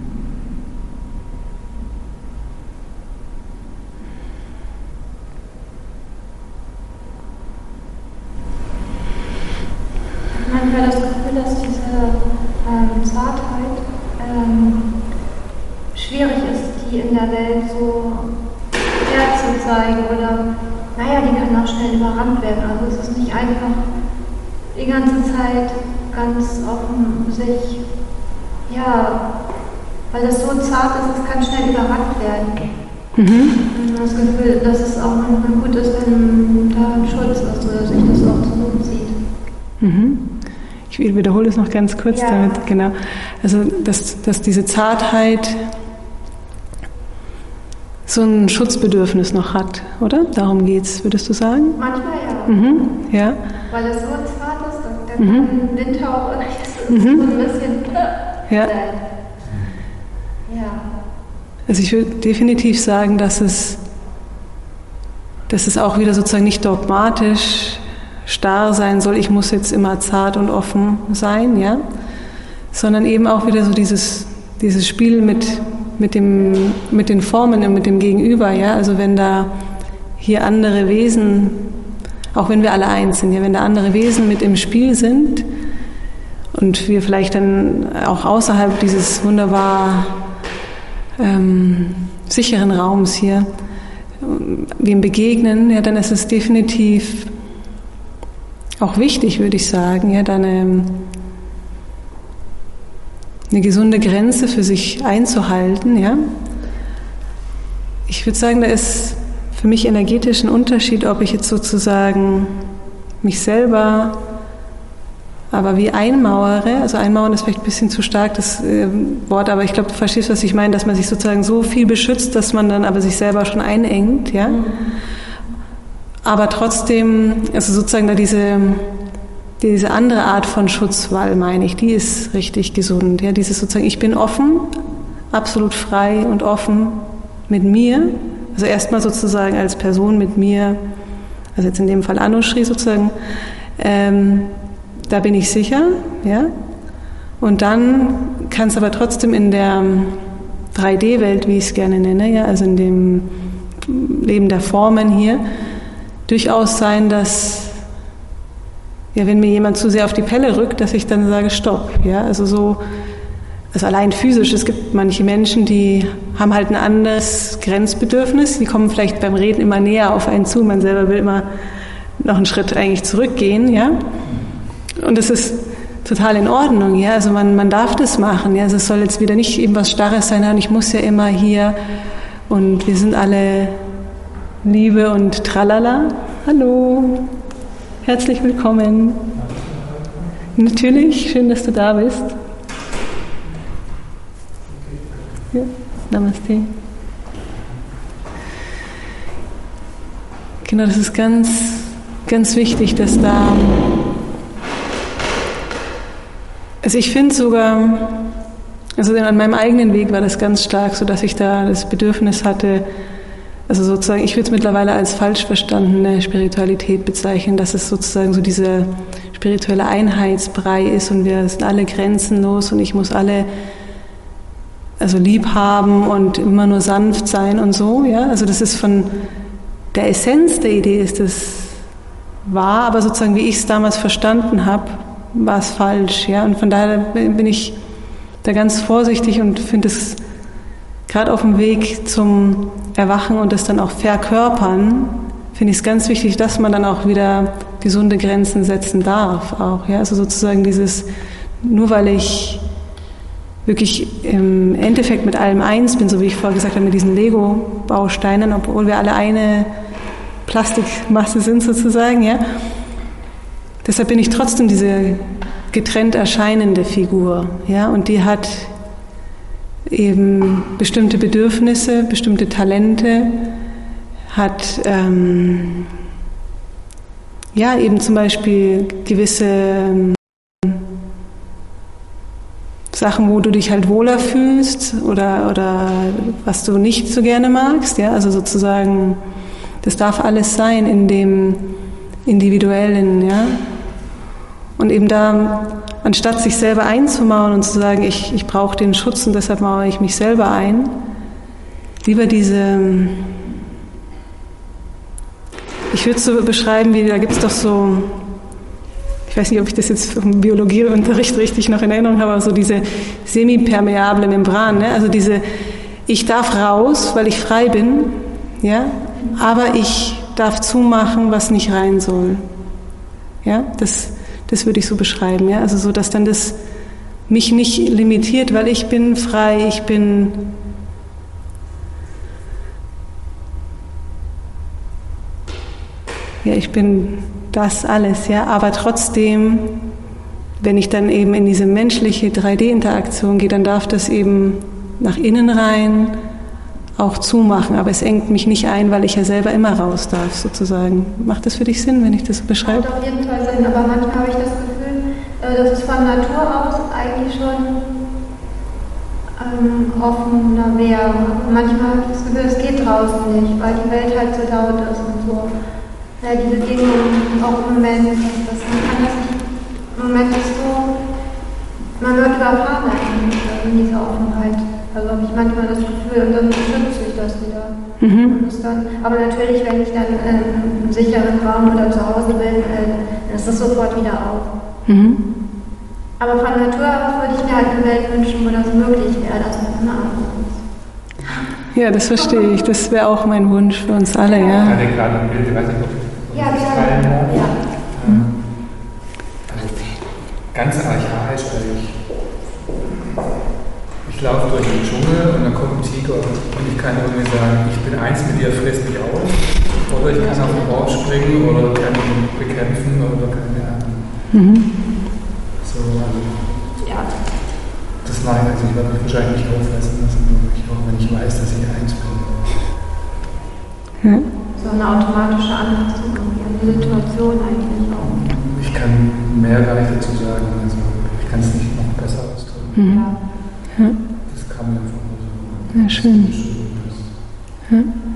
Manchmal das Gefühl, dass diese Zartheit schwierig ist, die in der Welt so herzuzeigen oder, naja, die kann auch schnell überrannt werden. Also es ist nicht einfach die ganze Zeit ganz offen sich, ja, weil das so zart ist, es kann schnell überrannt werden. Und das Gefühl, dass es auch manchmal gut ist, wenn da ein Schutz ist oder sich das auch zurückzieht.
Ich wiederhole es noch ganz kurz damit, genau. Also, dass diese Zartheit so ein Schutzbedürfnis noch hat, oder? Darum geht's, würdest du sagen?
Manchmal ja.
Ja.
Weil es so zart ist, dann kann Windhauch oder so ein bisschen
ja.
sein. Ja.
Also ich würde definitiv sagen, dass es auch wieder sozusagen nicht dogmatisch starr sein soll, ich muss jetzt immer zart und offen sein, ja, sondern eben auch wieder so dieses Spiel mit den Formen und mit dem Gegenüber, ja, also wenn da hier andere Wesen, auch wenn wir alle eins sind, ja, wenn da andere Wesen mit im Spiel sind und wir vielleicht dann auch außerhalb dieses wunderbar sicheren Raums hier wem begegnen, ja, dann ist es definitiv auch wichtig, würde ich sagen, ja, da eine gesunde Grenze für sich einzuhalten, ja. Ich würde sagen, da ist für mich energetisch ein Unterschied, ob ich jetzt sozusagen mich selber aber wie einmauere, also einmauern ist vielleicht ein bisschen zu stark das Wort, aber ich glaube, du verstehst, was ich meine, dass man sich sozusagen so viel beschützt, dass man dann aber sich selber schon einengt, ja. Aber trotzdem, also sozusagen da diese andere Art von Schutzwall, meine ich, die ist richtig gesund. Ja, dieses sozusagen, ich bin offen, absolut frei und offen mit mir, also erstmal sozusagen als Person mit mir, also jetzt in dem Fall Anushri sozusagen, da bin ich sicher, ja. Und dann kann es aber trotzdem in der 3D-Welt, wie ich es gerne nenne, ja, also in dem Leben der Formen hier, durchaus sein, dass, ja, wenn mir jemand zu sehr auf die Pelle rückt, dass ich dann sage, stopp, ja, also allein physisch, es gibt manche Menschen, die haben halt ein anderes Grenzbedürfnis, die kommen vielleicht beim Reden immer näher auf einen zu, man selber will immer noch einen Schritt eigentlich zurückgehen, ja, und das ist total in Ordnung, ja, also man darf das machen, ja, also es soll jetzt wieder nicht eben was Starres sein, und ich muss ja immer hier und wir sind alle Liebe und Tralala. Hallo, herzlich willkommen. Natürlich, schön, dass du da bist. Ja, Namaste. Genau, das ist ganz, ganz wichtig, dass da... Also ich finde sogar, Also an meinem eigenen Weg war das ganz stark, so dass ich da das Bedürfnis hatte, also sozusagen, ich würde es mittlerweile als falsch verstandene Spiritualität bezeichnen, dass es sozusagen so dieser spirituelle Einheitsbrei ist und wir sind alle grenzenlos und ich muss alle also lieb haben und immer nur sanft sein und so, ja. Also das ist von der Essenz der Idee ist es wahr, aber sozusagen wie ich es damals verstanden habe, war es falsch, ja. Und von daher bin ich da ganz vorsichtig und finde es gerade auf dem Weg zum Erwachen und das dann auch verkörpern, finde ich es ganz wichtig, dass man dann auch wieder gesunde Grenzen setzen darf auch, ja, also sozusagen dieses, nur weil ich wirklich im Endeffekt mit allem eins bin, so wie ich vorher gesagt habe, mit diesen Lego-Bausteinen, obwohl wir alle eine Plastikmasse sind sozusagen, ja, deshalb bin ich trotzdem diese getrennt erscheinende Figur, ja, und die hat eben bestimmte Bedürfnisse, bestimmte Talente, hat ja eben zum Beispiel gewisse Sachen, wo du dich halt wohler fühlst oder was du nicht so gerne magst, ja, also sozusagen, das darf alles sein in dem Individuellen, ja, und eben da anstatt sich selber einzumauern und zu sagen, ich brauche den Schutz und deshalb mauere ich mich selber ein, lieber diese, ich würde es so beschreiben, wie da gibt es doch so, ich weiß nicht, ob ich das jetzt vom Biologieunterricht richtig noch in Erinnerung habe, aber so diese semipermeable Membran, ne? Also diese, ich darf raus, weil ich frei bin, ja, aber ich darf zumachen, was nicht rein soll. Ja, das würde ich so beschreiben, ja, also so, dass dann das mich nicht limitiert, weil ich bin frei, ich bin das alles, ja, aber trotzdem, wenn ich dann eben in diese menschliche 3D-Interaktion gehe, dann darf das eben nach innen rein auch zumachen, aber es engt mich nicht ein, weil ich ja selber immer raus darf, sozusagen. Macht das für dich Sinn, wenn ich das so beschreibe?
Macht auf jeden Fall Sinn, aber manchmal habe ich das Gefühl, dass es von Natur aus eigentlich schon offener wäre. Manchmal habe ich das Gefühl, es geht draußen nicht, weil die Welt halt so laut ist und so. Ja, die Begegnung auch im Moment, man kann das nicht, im Moment ist so, man wird überfahren eigentlich in dieser Offenheit. Also habe ich manchmal das Gefühl und dann schützt sich das wieder. Und ist dann, aber natürlich, wenn ich dann im sicheren Raum oder zu Hause bin, dann ist das sofort wieder auf. Aber von Natur aus würde ich mir halt eine Welt wünschen, wo das möglich wäre, dass man immer anders ist.
Ja, das verstehe ich. Das wäre auch mein Wunsch für uns alle, ja.
Ich hatte gerade ein Bild, ich weiß nicht, ob
Ja,
gefallen
ja.
hat.
Ja.
Also ganz archaisch, weil ich laufe durch den Dschungel und dann kommt ein Tiger und ich kann irgendwie sagen, ich bin eins mit dir, friss mich auf. Oder ich kann auf den Baum springen oder kann ihn bekämpfen oder keine Ahnung. So, also
Ja.
das mache ich, also ich werde mich wahrscheinlich nicht auffressen lassen, auch wenn ich weiß, dass ich eins bin.
So eine automatische Anpassung an die Situation eigentlich auch.
Ich kann mehr gar nicht dazu sagen, also ich kann es nicht noch besser ausdrücken.
Ja.
Das kam mir einfach nur so.
Ja, schön. Ja.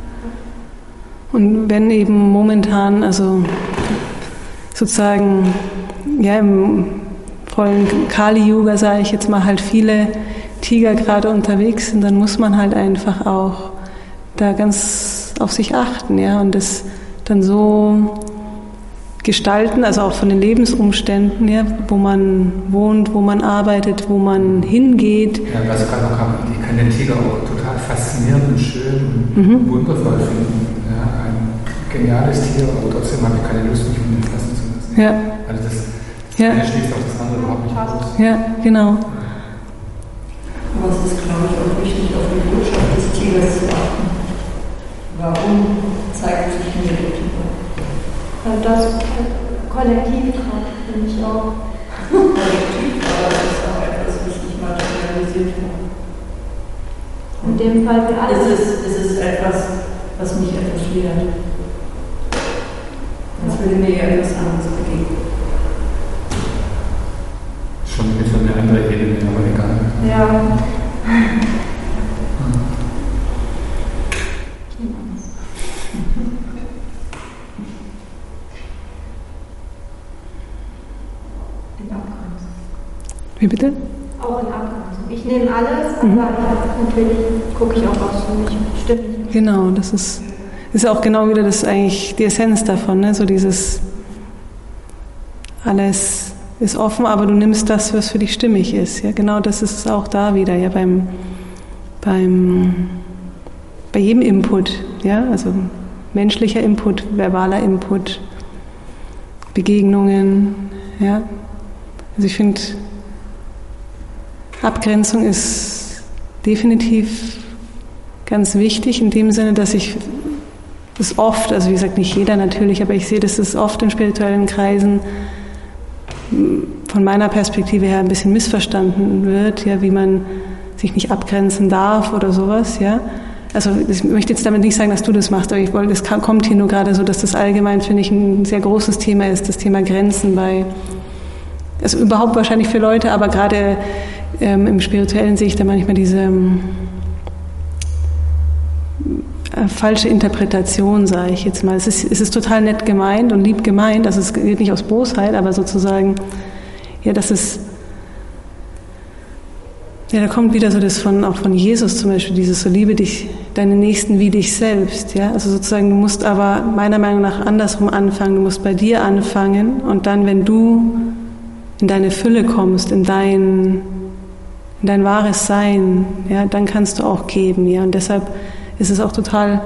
Und wenn eben momentan, also sozusagen, ja, im vollen Kali-Yuga, sage ich jetzt mal, halt viele Tiger gerade unterwegs sind, dann muss man halt einfach auch da ganz auf sich achten, ja, und das dann so gestalten, also auch von den Lebensumständen, ja, wo man wohnt, wo man arbeitet, wo man hingeht.
Ja, was ich kann den Tiger auch total faszinierend und schön und wundervoll finden. Ja, ein geniales Tier, aber trotzdem habe ich keine Lust, mich von ihm fressen zu lassen.
Ja.
Also das eine schließt auch das andere überhaupt nicht aus.
Ja, genau.
Aber es ist, glaube ich, auch wichtig, auf die Botschaft des Tigers zu achten. Warum zeigt sich mir der Tiger?
Das Kollektivkraft finde ich auch.
Kollektiv, aber es ist auch etwas, was nicht materialisiert wird.
In dem Fall für alle.
Es ist etwas, was mich etwas lehrt. Als würde mir ja etwas anderes begegnen.
Schon mit so einer anderen Ebene, aber egal.
Ja,
Wie bitte?
Auch in Abgrenzung. Ich nehme alles, aber natürlich gucke ich auch, was für mich stimmt.
Genau, das ist auch genau wieder das eigentlich die Essenz davon, ne? So dieses alles ist offen, aber du nimmst das, was für dich stimmig ist. Ja, genau das ist es auch da wieder, ja, bei jedem Input, ja, also menschlicher Input, verbaler Input, Begegnungen, ja. Also ich finde, Abgrenzung ist definitiv ganz wichtig in dem Sinne, dass ich das oft, also wie gesagt, nicht jeder natürlich, aber ich sehe, dass es oft in spirituellen Kreisen von meiner Perspektive her ein bisschen missverstanden wird, ja, wie man sich nicht abgrenzen darf oder sowas, ja. Also ich möchte jetzt damit nicht sagen, dass du das machst, aber es kommt hier nur gerade so, dass das allgemein, finde ich, ein sehr großes Thema ist, das Thema Grenzen also überhaupt wahrscheinlich für Leute, aber gerade im Spirituellen sehe ich da manchmal diese falsche Interpretation, sage ich jetzt mal. Es ist total nett gemeint und lieb gemeint, also es geht nicht aus Bosheit, aber sozusagen, ja, das ist, ja, da kommt wieder so das auch von Jesus zum Beispiel, dieses so, liebe dich, deine Nächsten wie dich selbst, ja, also sozusagen, du musst aber meiner Meinung nach andersrum anfangen, du musst bei dir anfangen und dann, wenn du in deine Fülle kommst, in dein wahres Sein, ja, dann kannst du auch geben, ja, und deshalb ist es auch total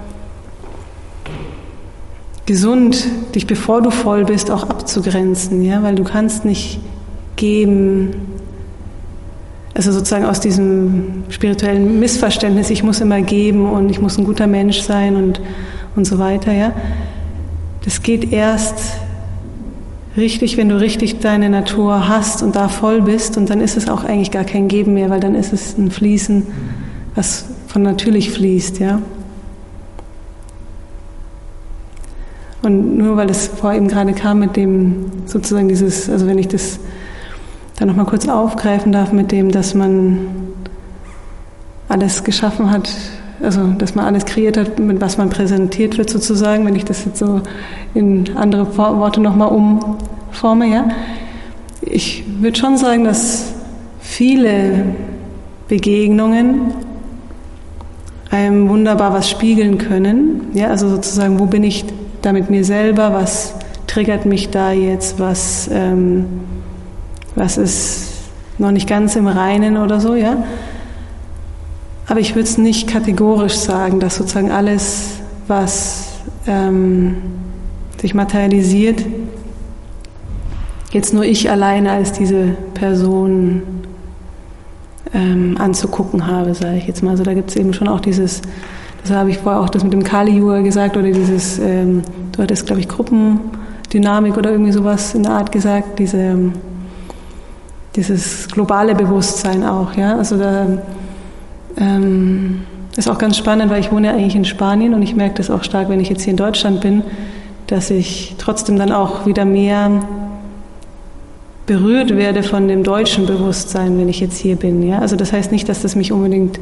gesund, dich, bevor du voll bist, auch abzugrenzen, ja, weil du kannst nicht geben, also sozusagen aus diesem spirituellen Missverständnis, ich muss immer geben und ich muss ein guter Mensch sein und so weiter, ja. Das geht erst richtig, wenn du richtig deine Natur hast und da voll bist, und dann ist es auch eigentlich gar kein Geben mehr, weil dann ist es ein Fließen, was von natürlich fließt, ja. Und nur weil es vorher eben gerade kam mit dem, sozusagen dieses, also wenn ich das dann nochmal kurz aufgreifen darf mit dem, dass man alles geschaffen hat, also dass man alles kreiert hat, mit was man präsentiert wird sozusagen, wenn ich das jetzt so in andere Worte nochmal umforme, ja. Ich würde schon sagen, dass viele Begegnungen einem wunderbar was spiegeln können, ja, also sozusagen, wo bin ich da mit mir selber, was triggert mich da jetzt, was ist noch nicht ganz im Reinen oder so, ja. Aber ich würde es nicht kategorisch sagen, dass sozusagen alles, was sich materialisiert, jetzt nur ich alleine als diese Person anzugucken habe, sage ich jetzt mal. Also da gibt es eben schon auch dieses, das habe ich vorher auch das mit dem Kali-Yuga gesagt, oder dieses, du hattest, glaube ich, Gruppendynamik oder irgendwie sowas in der Art gesagt, dieses globale Bewusstsein auch, ja. Also da ist auch ganz spannend, weil ich wohne ja eigentlich in Spanien und ich merke das auch stark, wenn ich jetzt hier in Deutschland bin, dass ich trotzdem dann auch wieder mehr berührt werde von dem deutschen Bewusstsein, wenn ich jetzt hier bin, ja. Also das heißt nicht, dass das mich unbedingt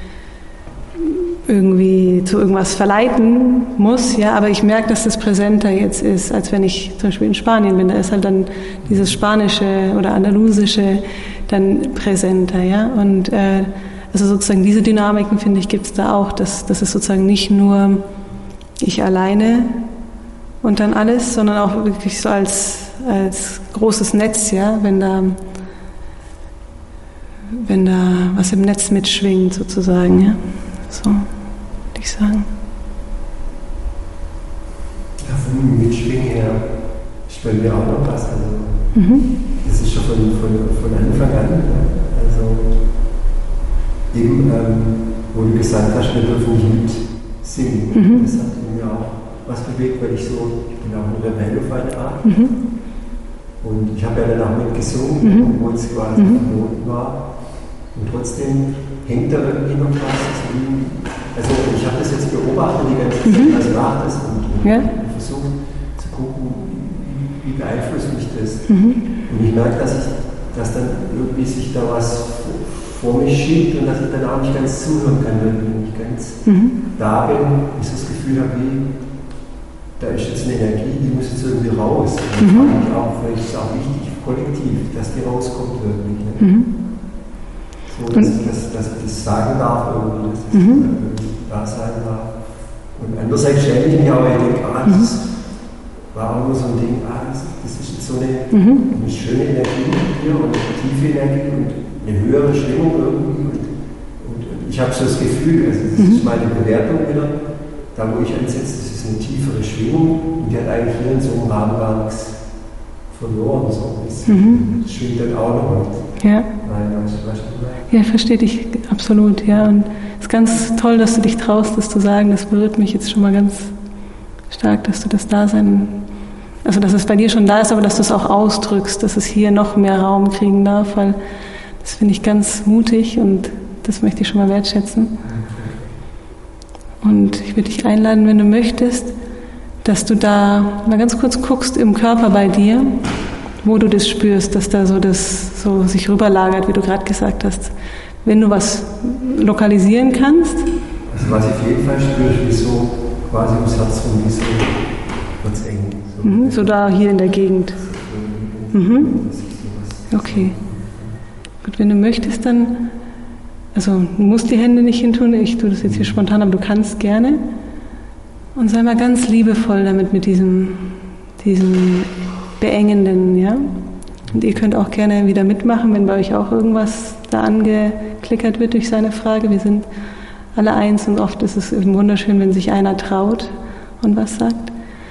irgendwie zu irgendwas verleiten muss, ja, aber ich merke, dass das präsenter jetzt ist, als wenn ich zum Beispiel in Spanien bin. Da ist halt dann dieses Spanische oder Andalusische dann präsenter, ja. Und also sozusagen diese Dynamiken, finde ich, gibt es da auch, dass es sozusagen nicht nur ich alleine und dann alles, sondern auch wirklich so als großes Netz, ja, wenn da was im Netz mitschwingt sozusagen, ja. So würde ich sagen.
Ja, von Mitschwingen her ist bei mir auch noch was. Also, das ist schon von Anfang an. Also, eben, wo du gesagt hast, wir dürfen nicht mitsingen. Das hat mir auch was bewegt, weil ich bin auch ein Rebell auf eine Art. Und ich habe ja dann auch mitgesungen, obwohl es quasi verboten war. Und trotzdem hängt da irgendwie noch was. Also ich habe das jetzt beobachtet, die ganze Zeit, was macht das und versucht zu gucken, wie beeinflusst mich das. Und ich merke, dass dann irgendwie sich da was vor mich schiebt und dass ich dann auch nicht ganz zuhören kann, wenn ich nicht ganz da bin, ich so das Gefühl habe, da ist jetzt eine Energie, die muss jetzt irgendwie raus. Und das fand ich auch, vielleicht ist es auch wichtig, kollektiv, dass die rauskommt wirklich. Ne? So, dass ich das sagen darf irgendwie, dass das da sein darf. Und andererseits stelle ich mich auch, ich denke, das war auch nur so ein Ding, das ist jetzt so eine schöne Energie hier und eine tiefe Energie und eine höhere Schwingung irgendwie. Und ich habe so das Gefühl, also das ist meine Bewertung wieder, da wo ich ansetze, das ist eine tiefere Schwingung und die hat eigentlich hier in so einem Rahmen gar nichts verloren. So. Das schwingt dann auch noch mit.
Ja.
Nein,
ja, verstehe dich absolut, ja. Und es ist ganz toll, dass du dich traust, das zu sagen. Das berührt mich jetzt schon mal ganz stark, dass du das Dasein, also dass es bei dir schon da ist, aber dass du es auch ausdrückst, dass es hier noch mehr Raum kriegen darf, weil das finde ich ganz mutig und das möchte ich schon mal wertschätzen. Und ich würde dich einladen, wenn du möchtest, dass du da mal ganz kurz guckst im Körper bei dir, wo du das spürst, dass da so das so sich rüberlagert, wie du gerade gesagt hast. Wenn du was lokalisieren kannst.
Also was ich auf jeden Fall spüre, ist wie so quasi ums Herz rum, wie so wird's eng.
So da hier in der Gegend. Okay. Gut, wenn du möchtest, dann, also du musst die Hände nicht hintun, ich tue das jetzt hier spontan, aber du kannst gerne. Und sei mal ganz liebevoll damit mit diesem Beengenden, ja. Und ihr könnt auch gerne wieder mitmachen, wenn bei euch auch irgendwas da angeklickert wird durch seine Frage. Wir sind alle eins und oft ist es eben wunderschön, wenn sich einer traut und was sagt.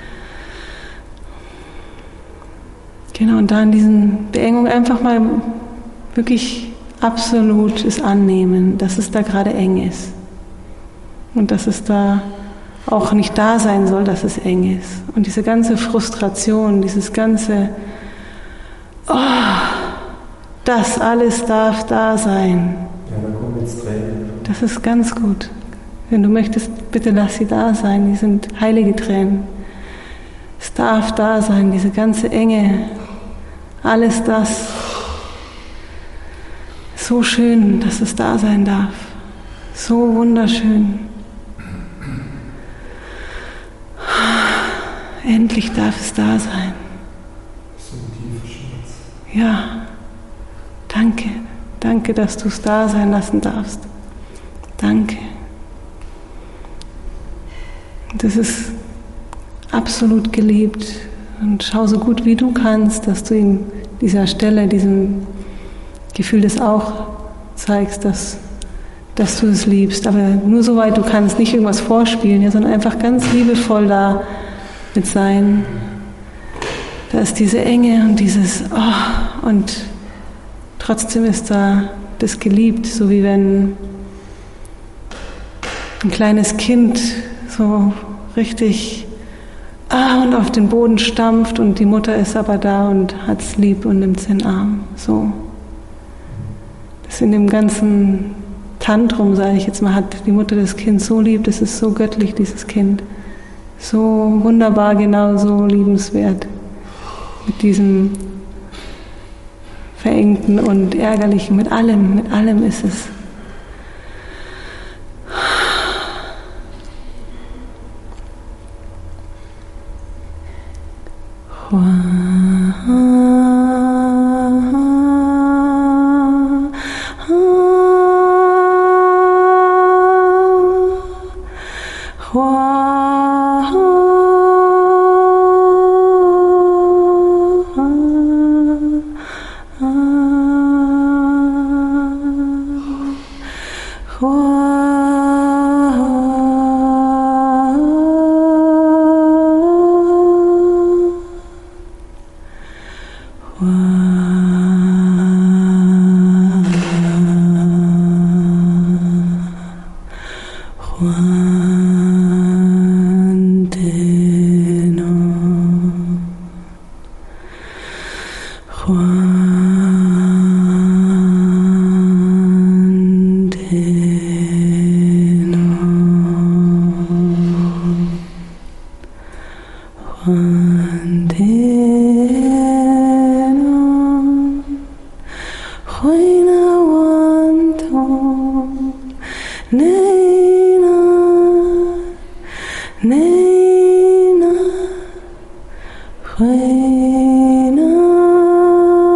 Genau, und da in diesen Beengungen einfach mal wirklich absolutes Annehmen, dass es da gerade eng ist. Und dass es da auch nicht da sein soll, dass es eng ist. Und diese ganze Frustration, dieses ganze, das alles darf da sein.
Ja, da kommen jetzt Tränen.
Das ist ganz gut. Wenn du möchtest, bitte lass sie da sein. Die sind heilige Tränen. Es darf da sein, diese ganze Enge. Alles das. So schön, dass es da sein darf. So wunderschön. Endlich darf es da sein.
So ein tiefer Schmerz.
Ja, danke. Danke, dass du es da sein lassen darfst. Danke. Das ist absolut geliebt. Und schau so gut wie du kannst, dass du ihm dieser Stelle, diesem Gefühl des auch zeigst, dass du es liebst. Aber nur soweit du kannst, nicht irgendwas vorspielen, ja, sondern einfach ganz liebevoll da mit sein. Da ist diese Enge und dieses und trotzdem ist da das geliebt, so wie wenn ein kleines Kind so richtig und auf den Boden stampft und die Mutter ist aber da und hat's lieb und nimmt's in den Arm. So. Das in dem ganzen Tantrum, sage ich jetzt mal, hat die Mutter das Kind so lieb, das ist so göttlich, dieses Kind. So wunderbar, genau so liebenswert. Mit diesem Verengten und Ärgerlichen, mit allem ist es.
Reina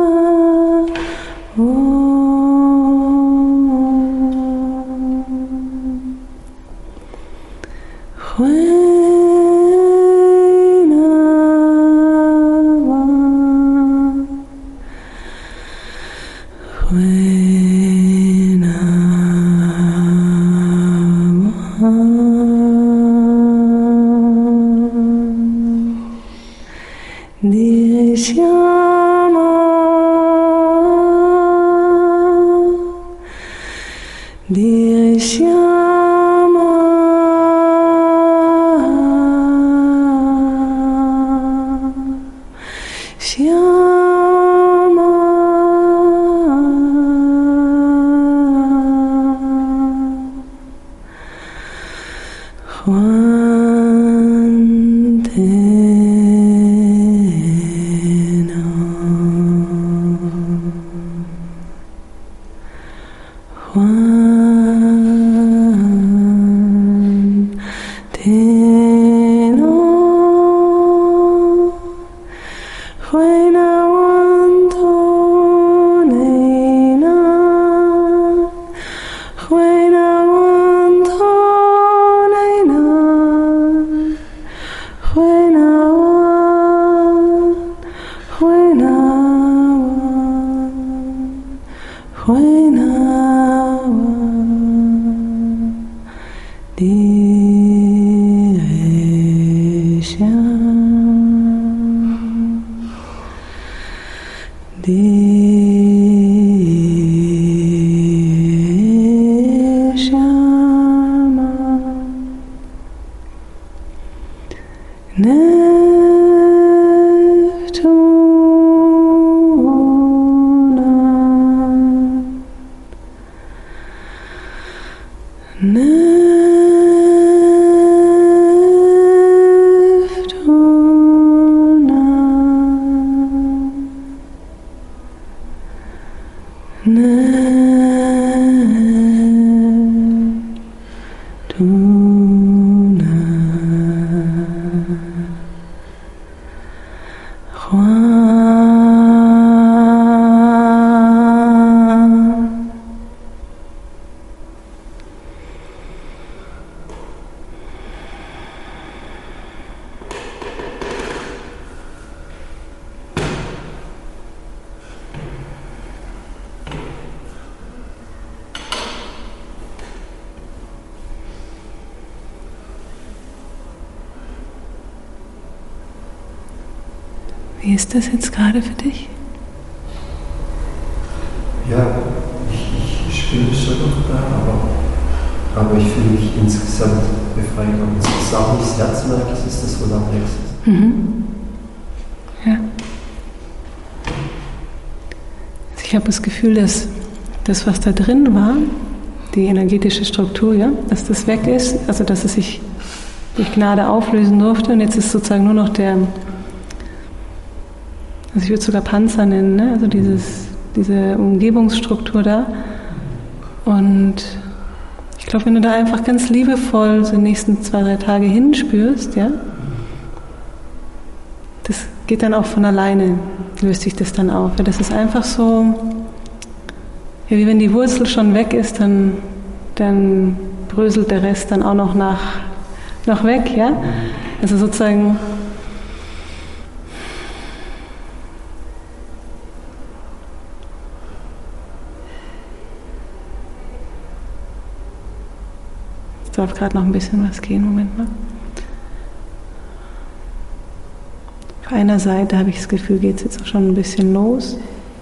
Wie ist das jetzt gerade für dich?
Ja, ich spüre es schon noch da, aber ich fühle mich insgesamt befreit. Und es ist auch nicht das Herz merke, es ist das, wonach wächst.
Mhm. Ja. Also ich habe das Gefühl, dass das, was da drin war, die energetische Struktur, ja, dass das weg ist, also dass es sich durch Gnade auflösen durfte und jetzt ist sozusagen nur noch der, also ich würde es sogar Panzer nennen, ne? Also diese Umgebungsstruktur da. Und ich glaube, wenn du da einfach ganz liebevoll so die nächsten 2-3 Tage hinspürst, ja, das geht dann auch von alleine, löst sich das dann auf. Ja, das ist einfach so, ja, wie wenn die Wurzel schon weg ist, dann bröselt der Rest dann auch noch weg, ja. Also sozusagen darf gerade noch ein bisschen was gehen. Moment mal. Auf einer Seite habe ich das Gefühl, geht es jetzt auch schon ein bisschen los.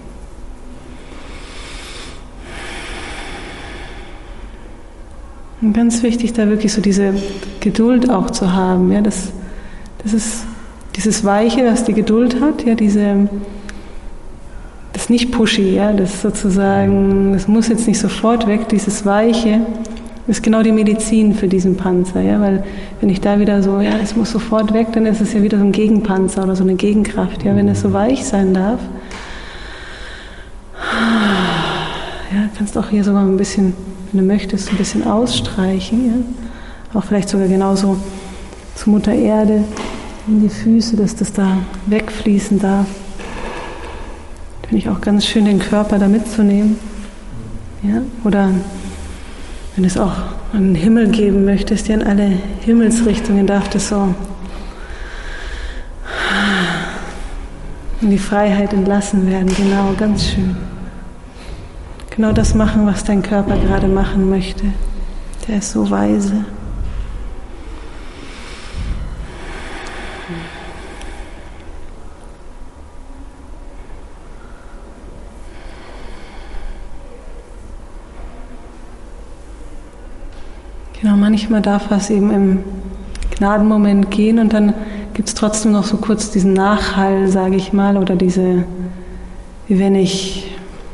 Und ganz wichtig, da wirklich so diese Geduld auch zu haben. Ja, das ist dieses Weiche, das die Geduld hat, ja, das nicht pushy, ja, das sozusagen, das muss jetzt nicht sofort weg, dieses Weiche. ist genau die Medizin für diesen Panzer, ja, weil wenn ich da wieder so, ja, es muss sofort weg, dann ist es ja wieder so ein Gegenpanzer oder so eine Gegenkraft, ja, wenn es so weich sein darf. Ja, kannst auch hier sogar ein bisschen, wenn du möchtest, ein bisschen ausstreichen, ja, auch vielleicht sogar genauso zu Mutter Erde in die Füße, dass das da wegfließen darf. Finde ich auch ganz schön, den Körper da mitzunehmen, ja, oder wenn du es auch an den Himmel geben möchtest, ja, in alle Himmelsrichtungen darf das so in die Freiheit entlassen werden. Genau, ganz schön. Genau das machen, was dein Körper gerade machen möchte. Der ist so weise. Genau, manchmal darf was eben im Gnadenmoment gehen und dann gibt es trotzdem noch so kurz diesen Nachhall, sage ich mal, oder diese, wie wenn ich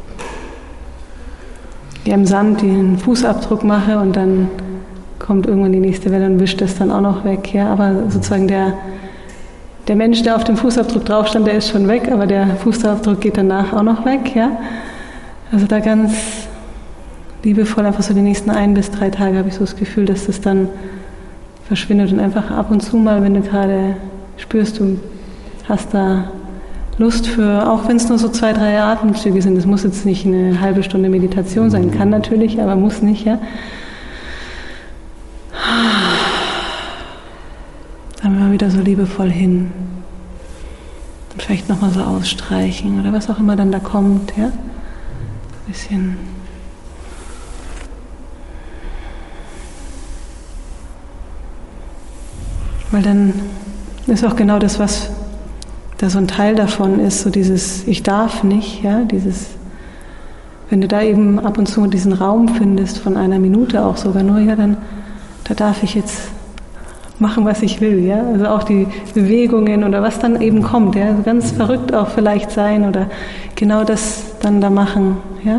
im Sand den Fußabdruck mache und dann kommt irgendwann die nächste Welle und wischt das dann auch noch weg. Ja? Aber sozusagen der Mensch, der auf dem Fußabdruck drauf stand, der ist schon weg, aber der Fußabdruck geht danach auch noch weg. Ja? Also da ganz liebevoll, einfach so die nächsten 1 bis 3 Tage habe ich so das Gefühl, dass das dann verschwindet und einfach ab und zu mal, wenn du gerade spürst, du hast da Lust für, auch wenn es nur so 2, 3 Atemzüge sind, das muss jetzt nicht eine halbe Stunde Meditation sein, kann natürlich, aber muss nicht, ja. Dann mal wieder so liebevoll hin und vielleicht nochmal so ausstreichen oder was auch immer dann da kommt, ja. Ein bisschen. Weil dann ist auch genau das, was da so ein Teil davon ist, so dieses Ich darf nicht, ja, dieses, wenn du da eben ab und zu diesen Raum findest, von 1 Minute auch sogar nur, ja, dann, da darf ich jetzt machen, was ich will, ja, also auch die Bewegungen oder was dann eben kommt, ja, also ganz verrückt auch vielleicht sein oder genau das dann da machen, ja.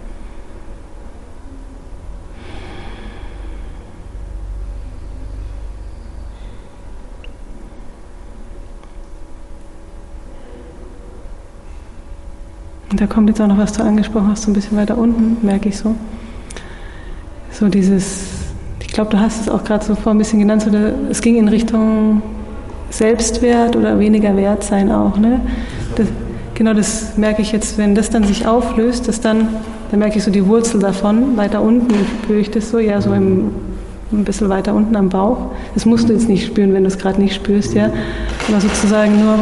Und da kommt jetzt auch noch was du angesprochen hast, so ein bisschen weiter unten, merke ich so. So dieses, ich glaube, du hast es auch gerade so vor ein bisschen genannt, so es ging in Richtung Selbstwert oder weniger wert sein auch, ne? Genau, das merke ich jetzt, wenn das dann sich auflöst, dann merke ich so die Wurzel davon, weiter unten spüre ich das so, ja, so ein bisschen weiter unten am Bauch. Das musst du jetzt nicht spüren, wenn du es gerade nicht spürst, ja. Aber sozusagen nur,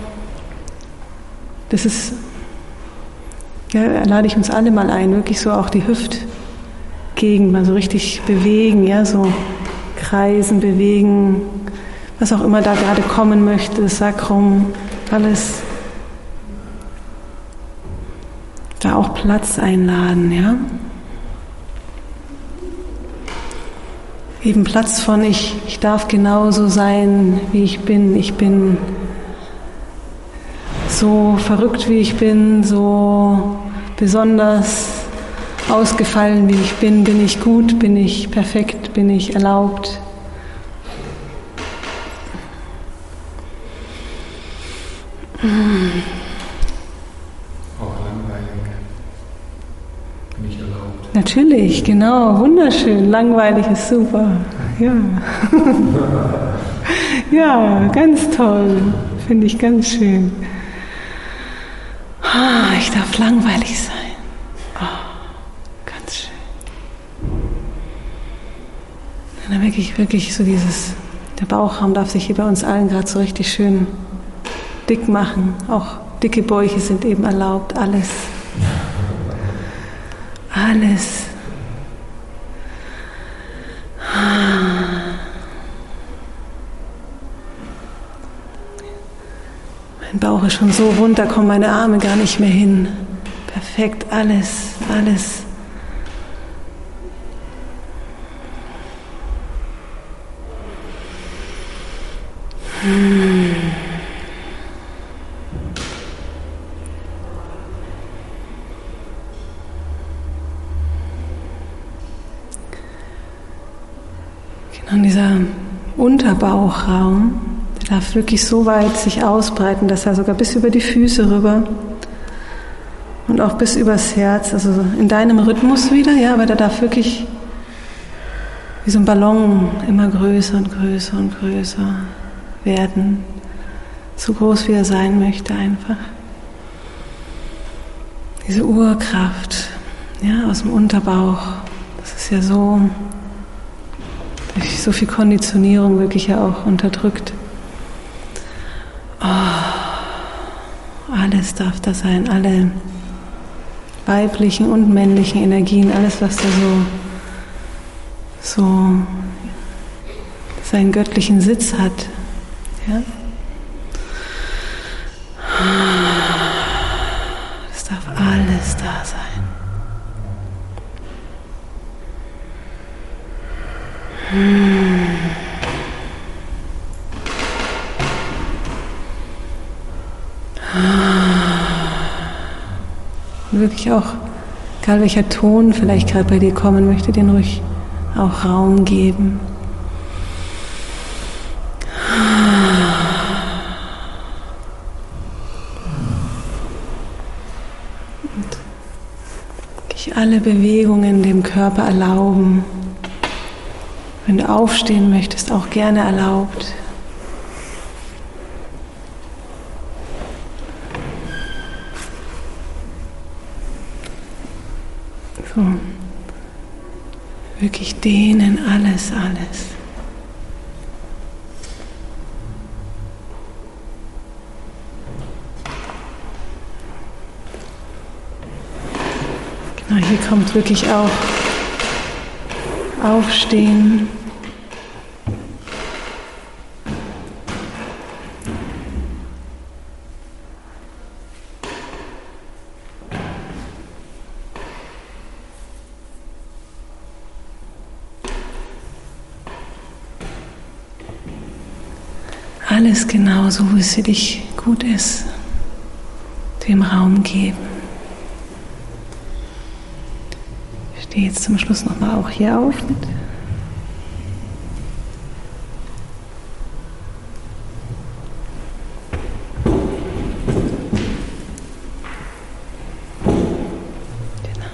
das ist, ja, lade ich uns alle mal ein, wirklich so auch die Hüftgegend mal so richtig bewegen, ja, so kreisen, bewegen, was auch immer da gerade kommen möchte, das Sakrum, alles da auch Platz einladen, ja. Eben Platz von ich darf genauso sein, wie ich bin so verrückt, wie ich bin, so besonders ausgefallen, wie ich bin ich gut, bin ich perfekt, bin ich erlaubt.
Auch langweilig. Bin ich erlaubt.
Natürlich, genau, wunderschön, langweilig ist super. Ja, ja, ganz toll, finde ich ganz schön. Ich darf langweilig sein. Ganz schön. Und dann wirklich so der Bauchraum darf sich hier bei uns allen gerade so richtig schön dick machen. Auch dicke Bäuche sind eben erlaubt. Alles. Alles. Mein Bauch ist schon so rund, da kommen meine Arme gar nicht mehr hin. Perfekt, alles. Genau, dieser Unterbauchraum, der darf wirklich so weit sich ausbreiten, dass er sogar bis über die Füße rüber und auch bis übers Herz, also in deinem Rhythmus wieder, ja, aber der darf wirklich wie so ein Ballon immer größer und größer und größer werden, so groß wie er sein möchte einfach. Diese Urkraft, ja, aus dem Unterbauch, das ist ist ja so durch so viel Konditionierung wirklich ja auch unterdrückt. Alles darf da sein, alle weiblichen und männlichen Energien, alles, was da so seinen göttlichen Sitz hat. Ja? Es darf alles da sein. Wirklich auch, egal welcher Ton vielleicht gerade bei dir kommen möchte, den ruhig auch Raum geben. Und wirklich alle Bewegungen dem Körper erlauben. Wenn du aufstehen möchtest, auch gerne erlaubt. So. Wirklich dehnen, alles. Genau, hier kommt wirklich auch Aufstehen. Alles genauso, wie es für dich gut ist, dem Raum geben. Ich stehe jetzt zum Schluss nochmal auch hier auf mit. Genau.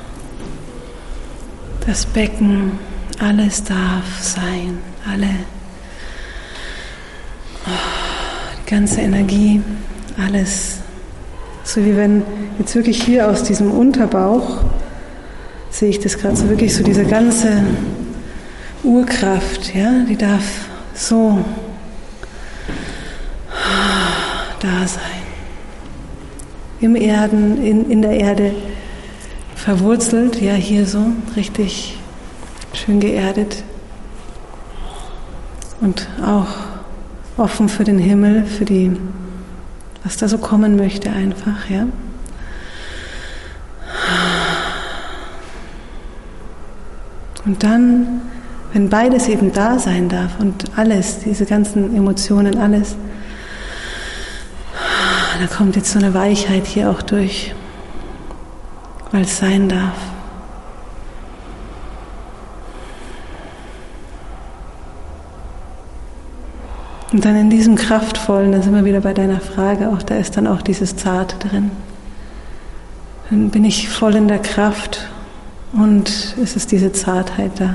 Das Becken, alles darf sein, die ganze Energie, alles. So wie wenn jetzt wirklich hier aus diesem Unterbauch, sehe ich das gerade so wirklich, so diese ganze Urkraft, ja, die darf so da sein. Im Erden, in der Erde verwurzelt, ja, hier so richtig schön geerdet und auch offen für den Himmel, für die, was da so kommen möchte einfach, ja. Und dann, wenn beides eben da sein darf und alles, diese ganzen Emotionen, alles, da kommt jetzt so eine Weichheit hier auch durch, weil es sein darf. Und dann in diesem Kraftvollen, da sind wir wieder bei deiner Frage, auch da ist dann auch dieses Zarte drin. Dann bin ich voll in der Kraft und es ist diese Zartheit da.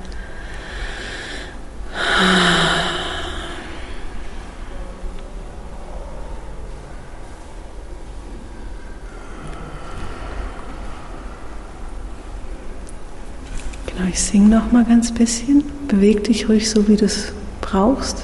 Genau, ich singe noch mal ganz bisschen. Beweg dich ruhig so, wie du es brauchst.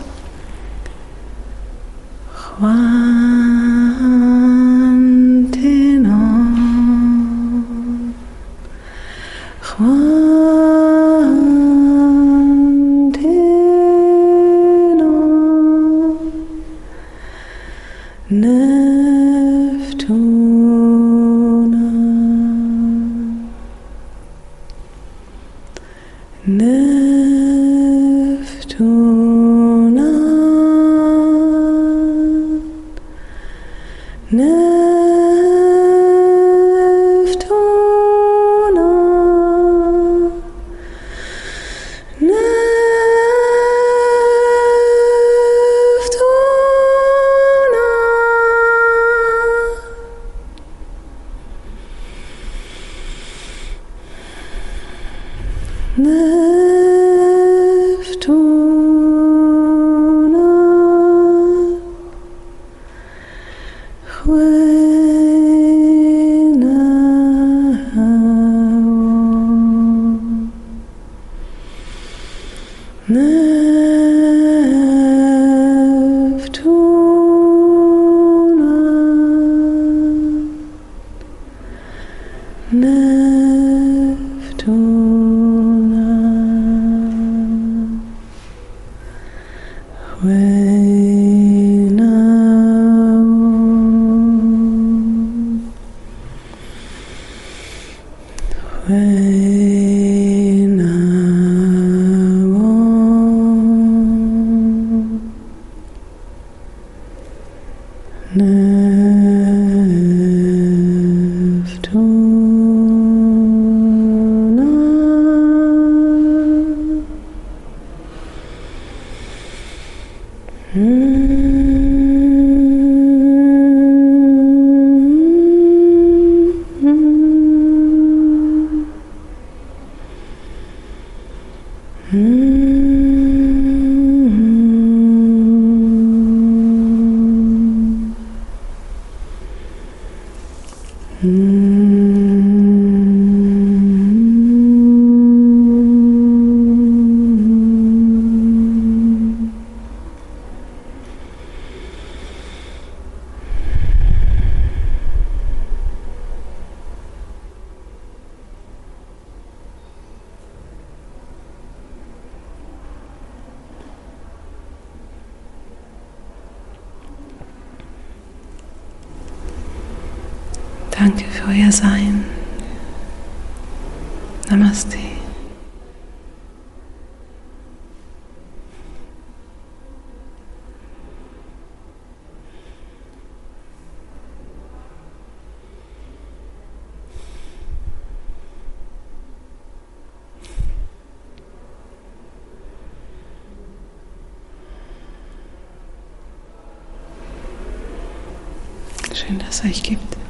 Danke für euer Sein. Namaste. Schön, dass es euch gibt.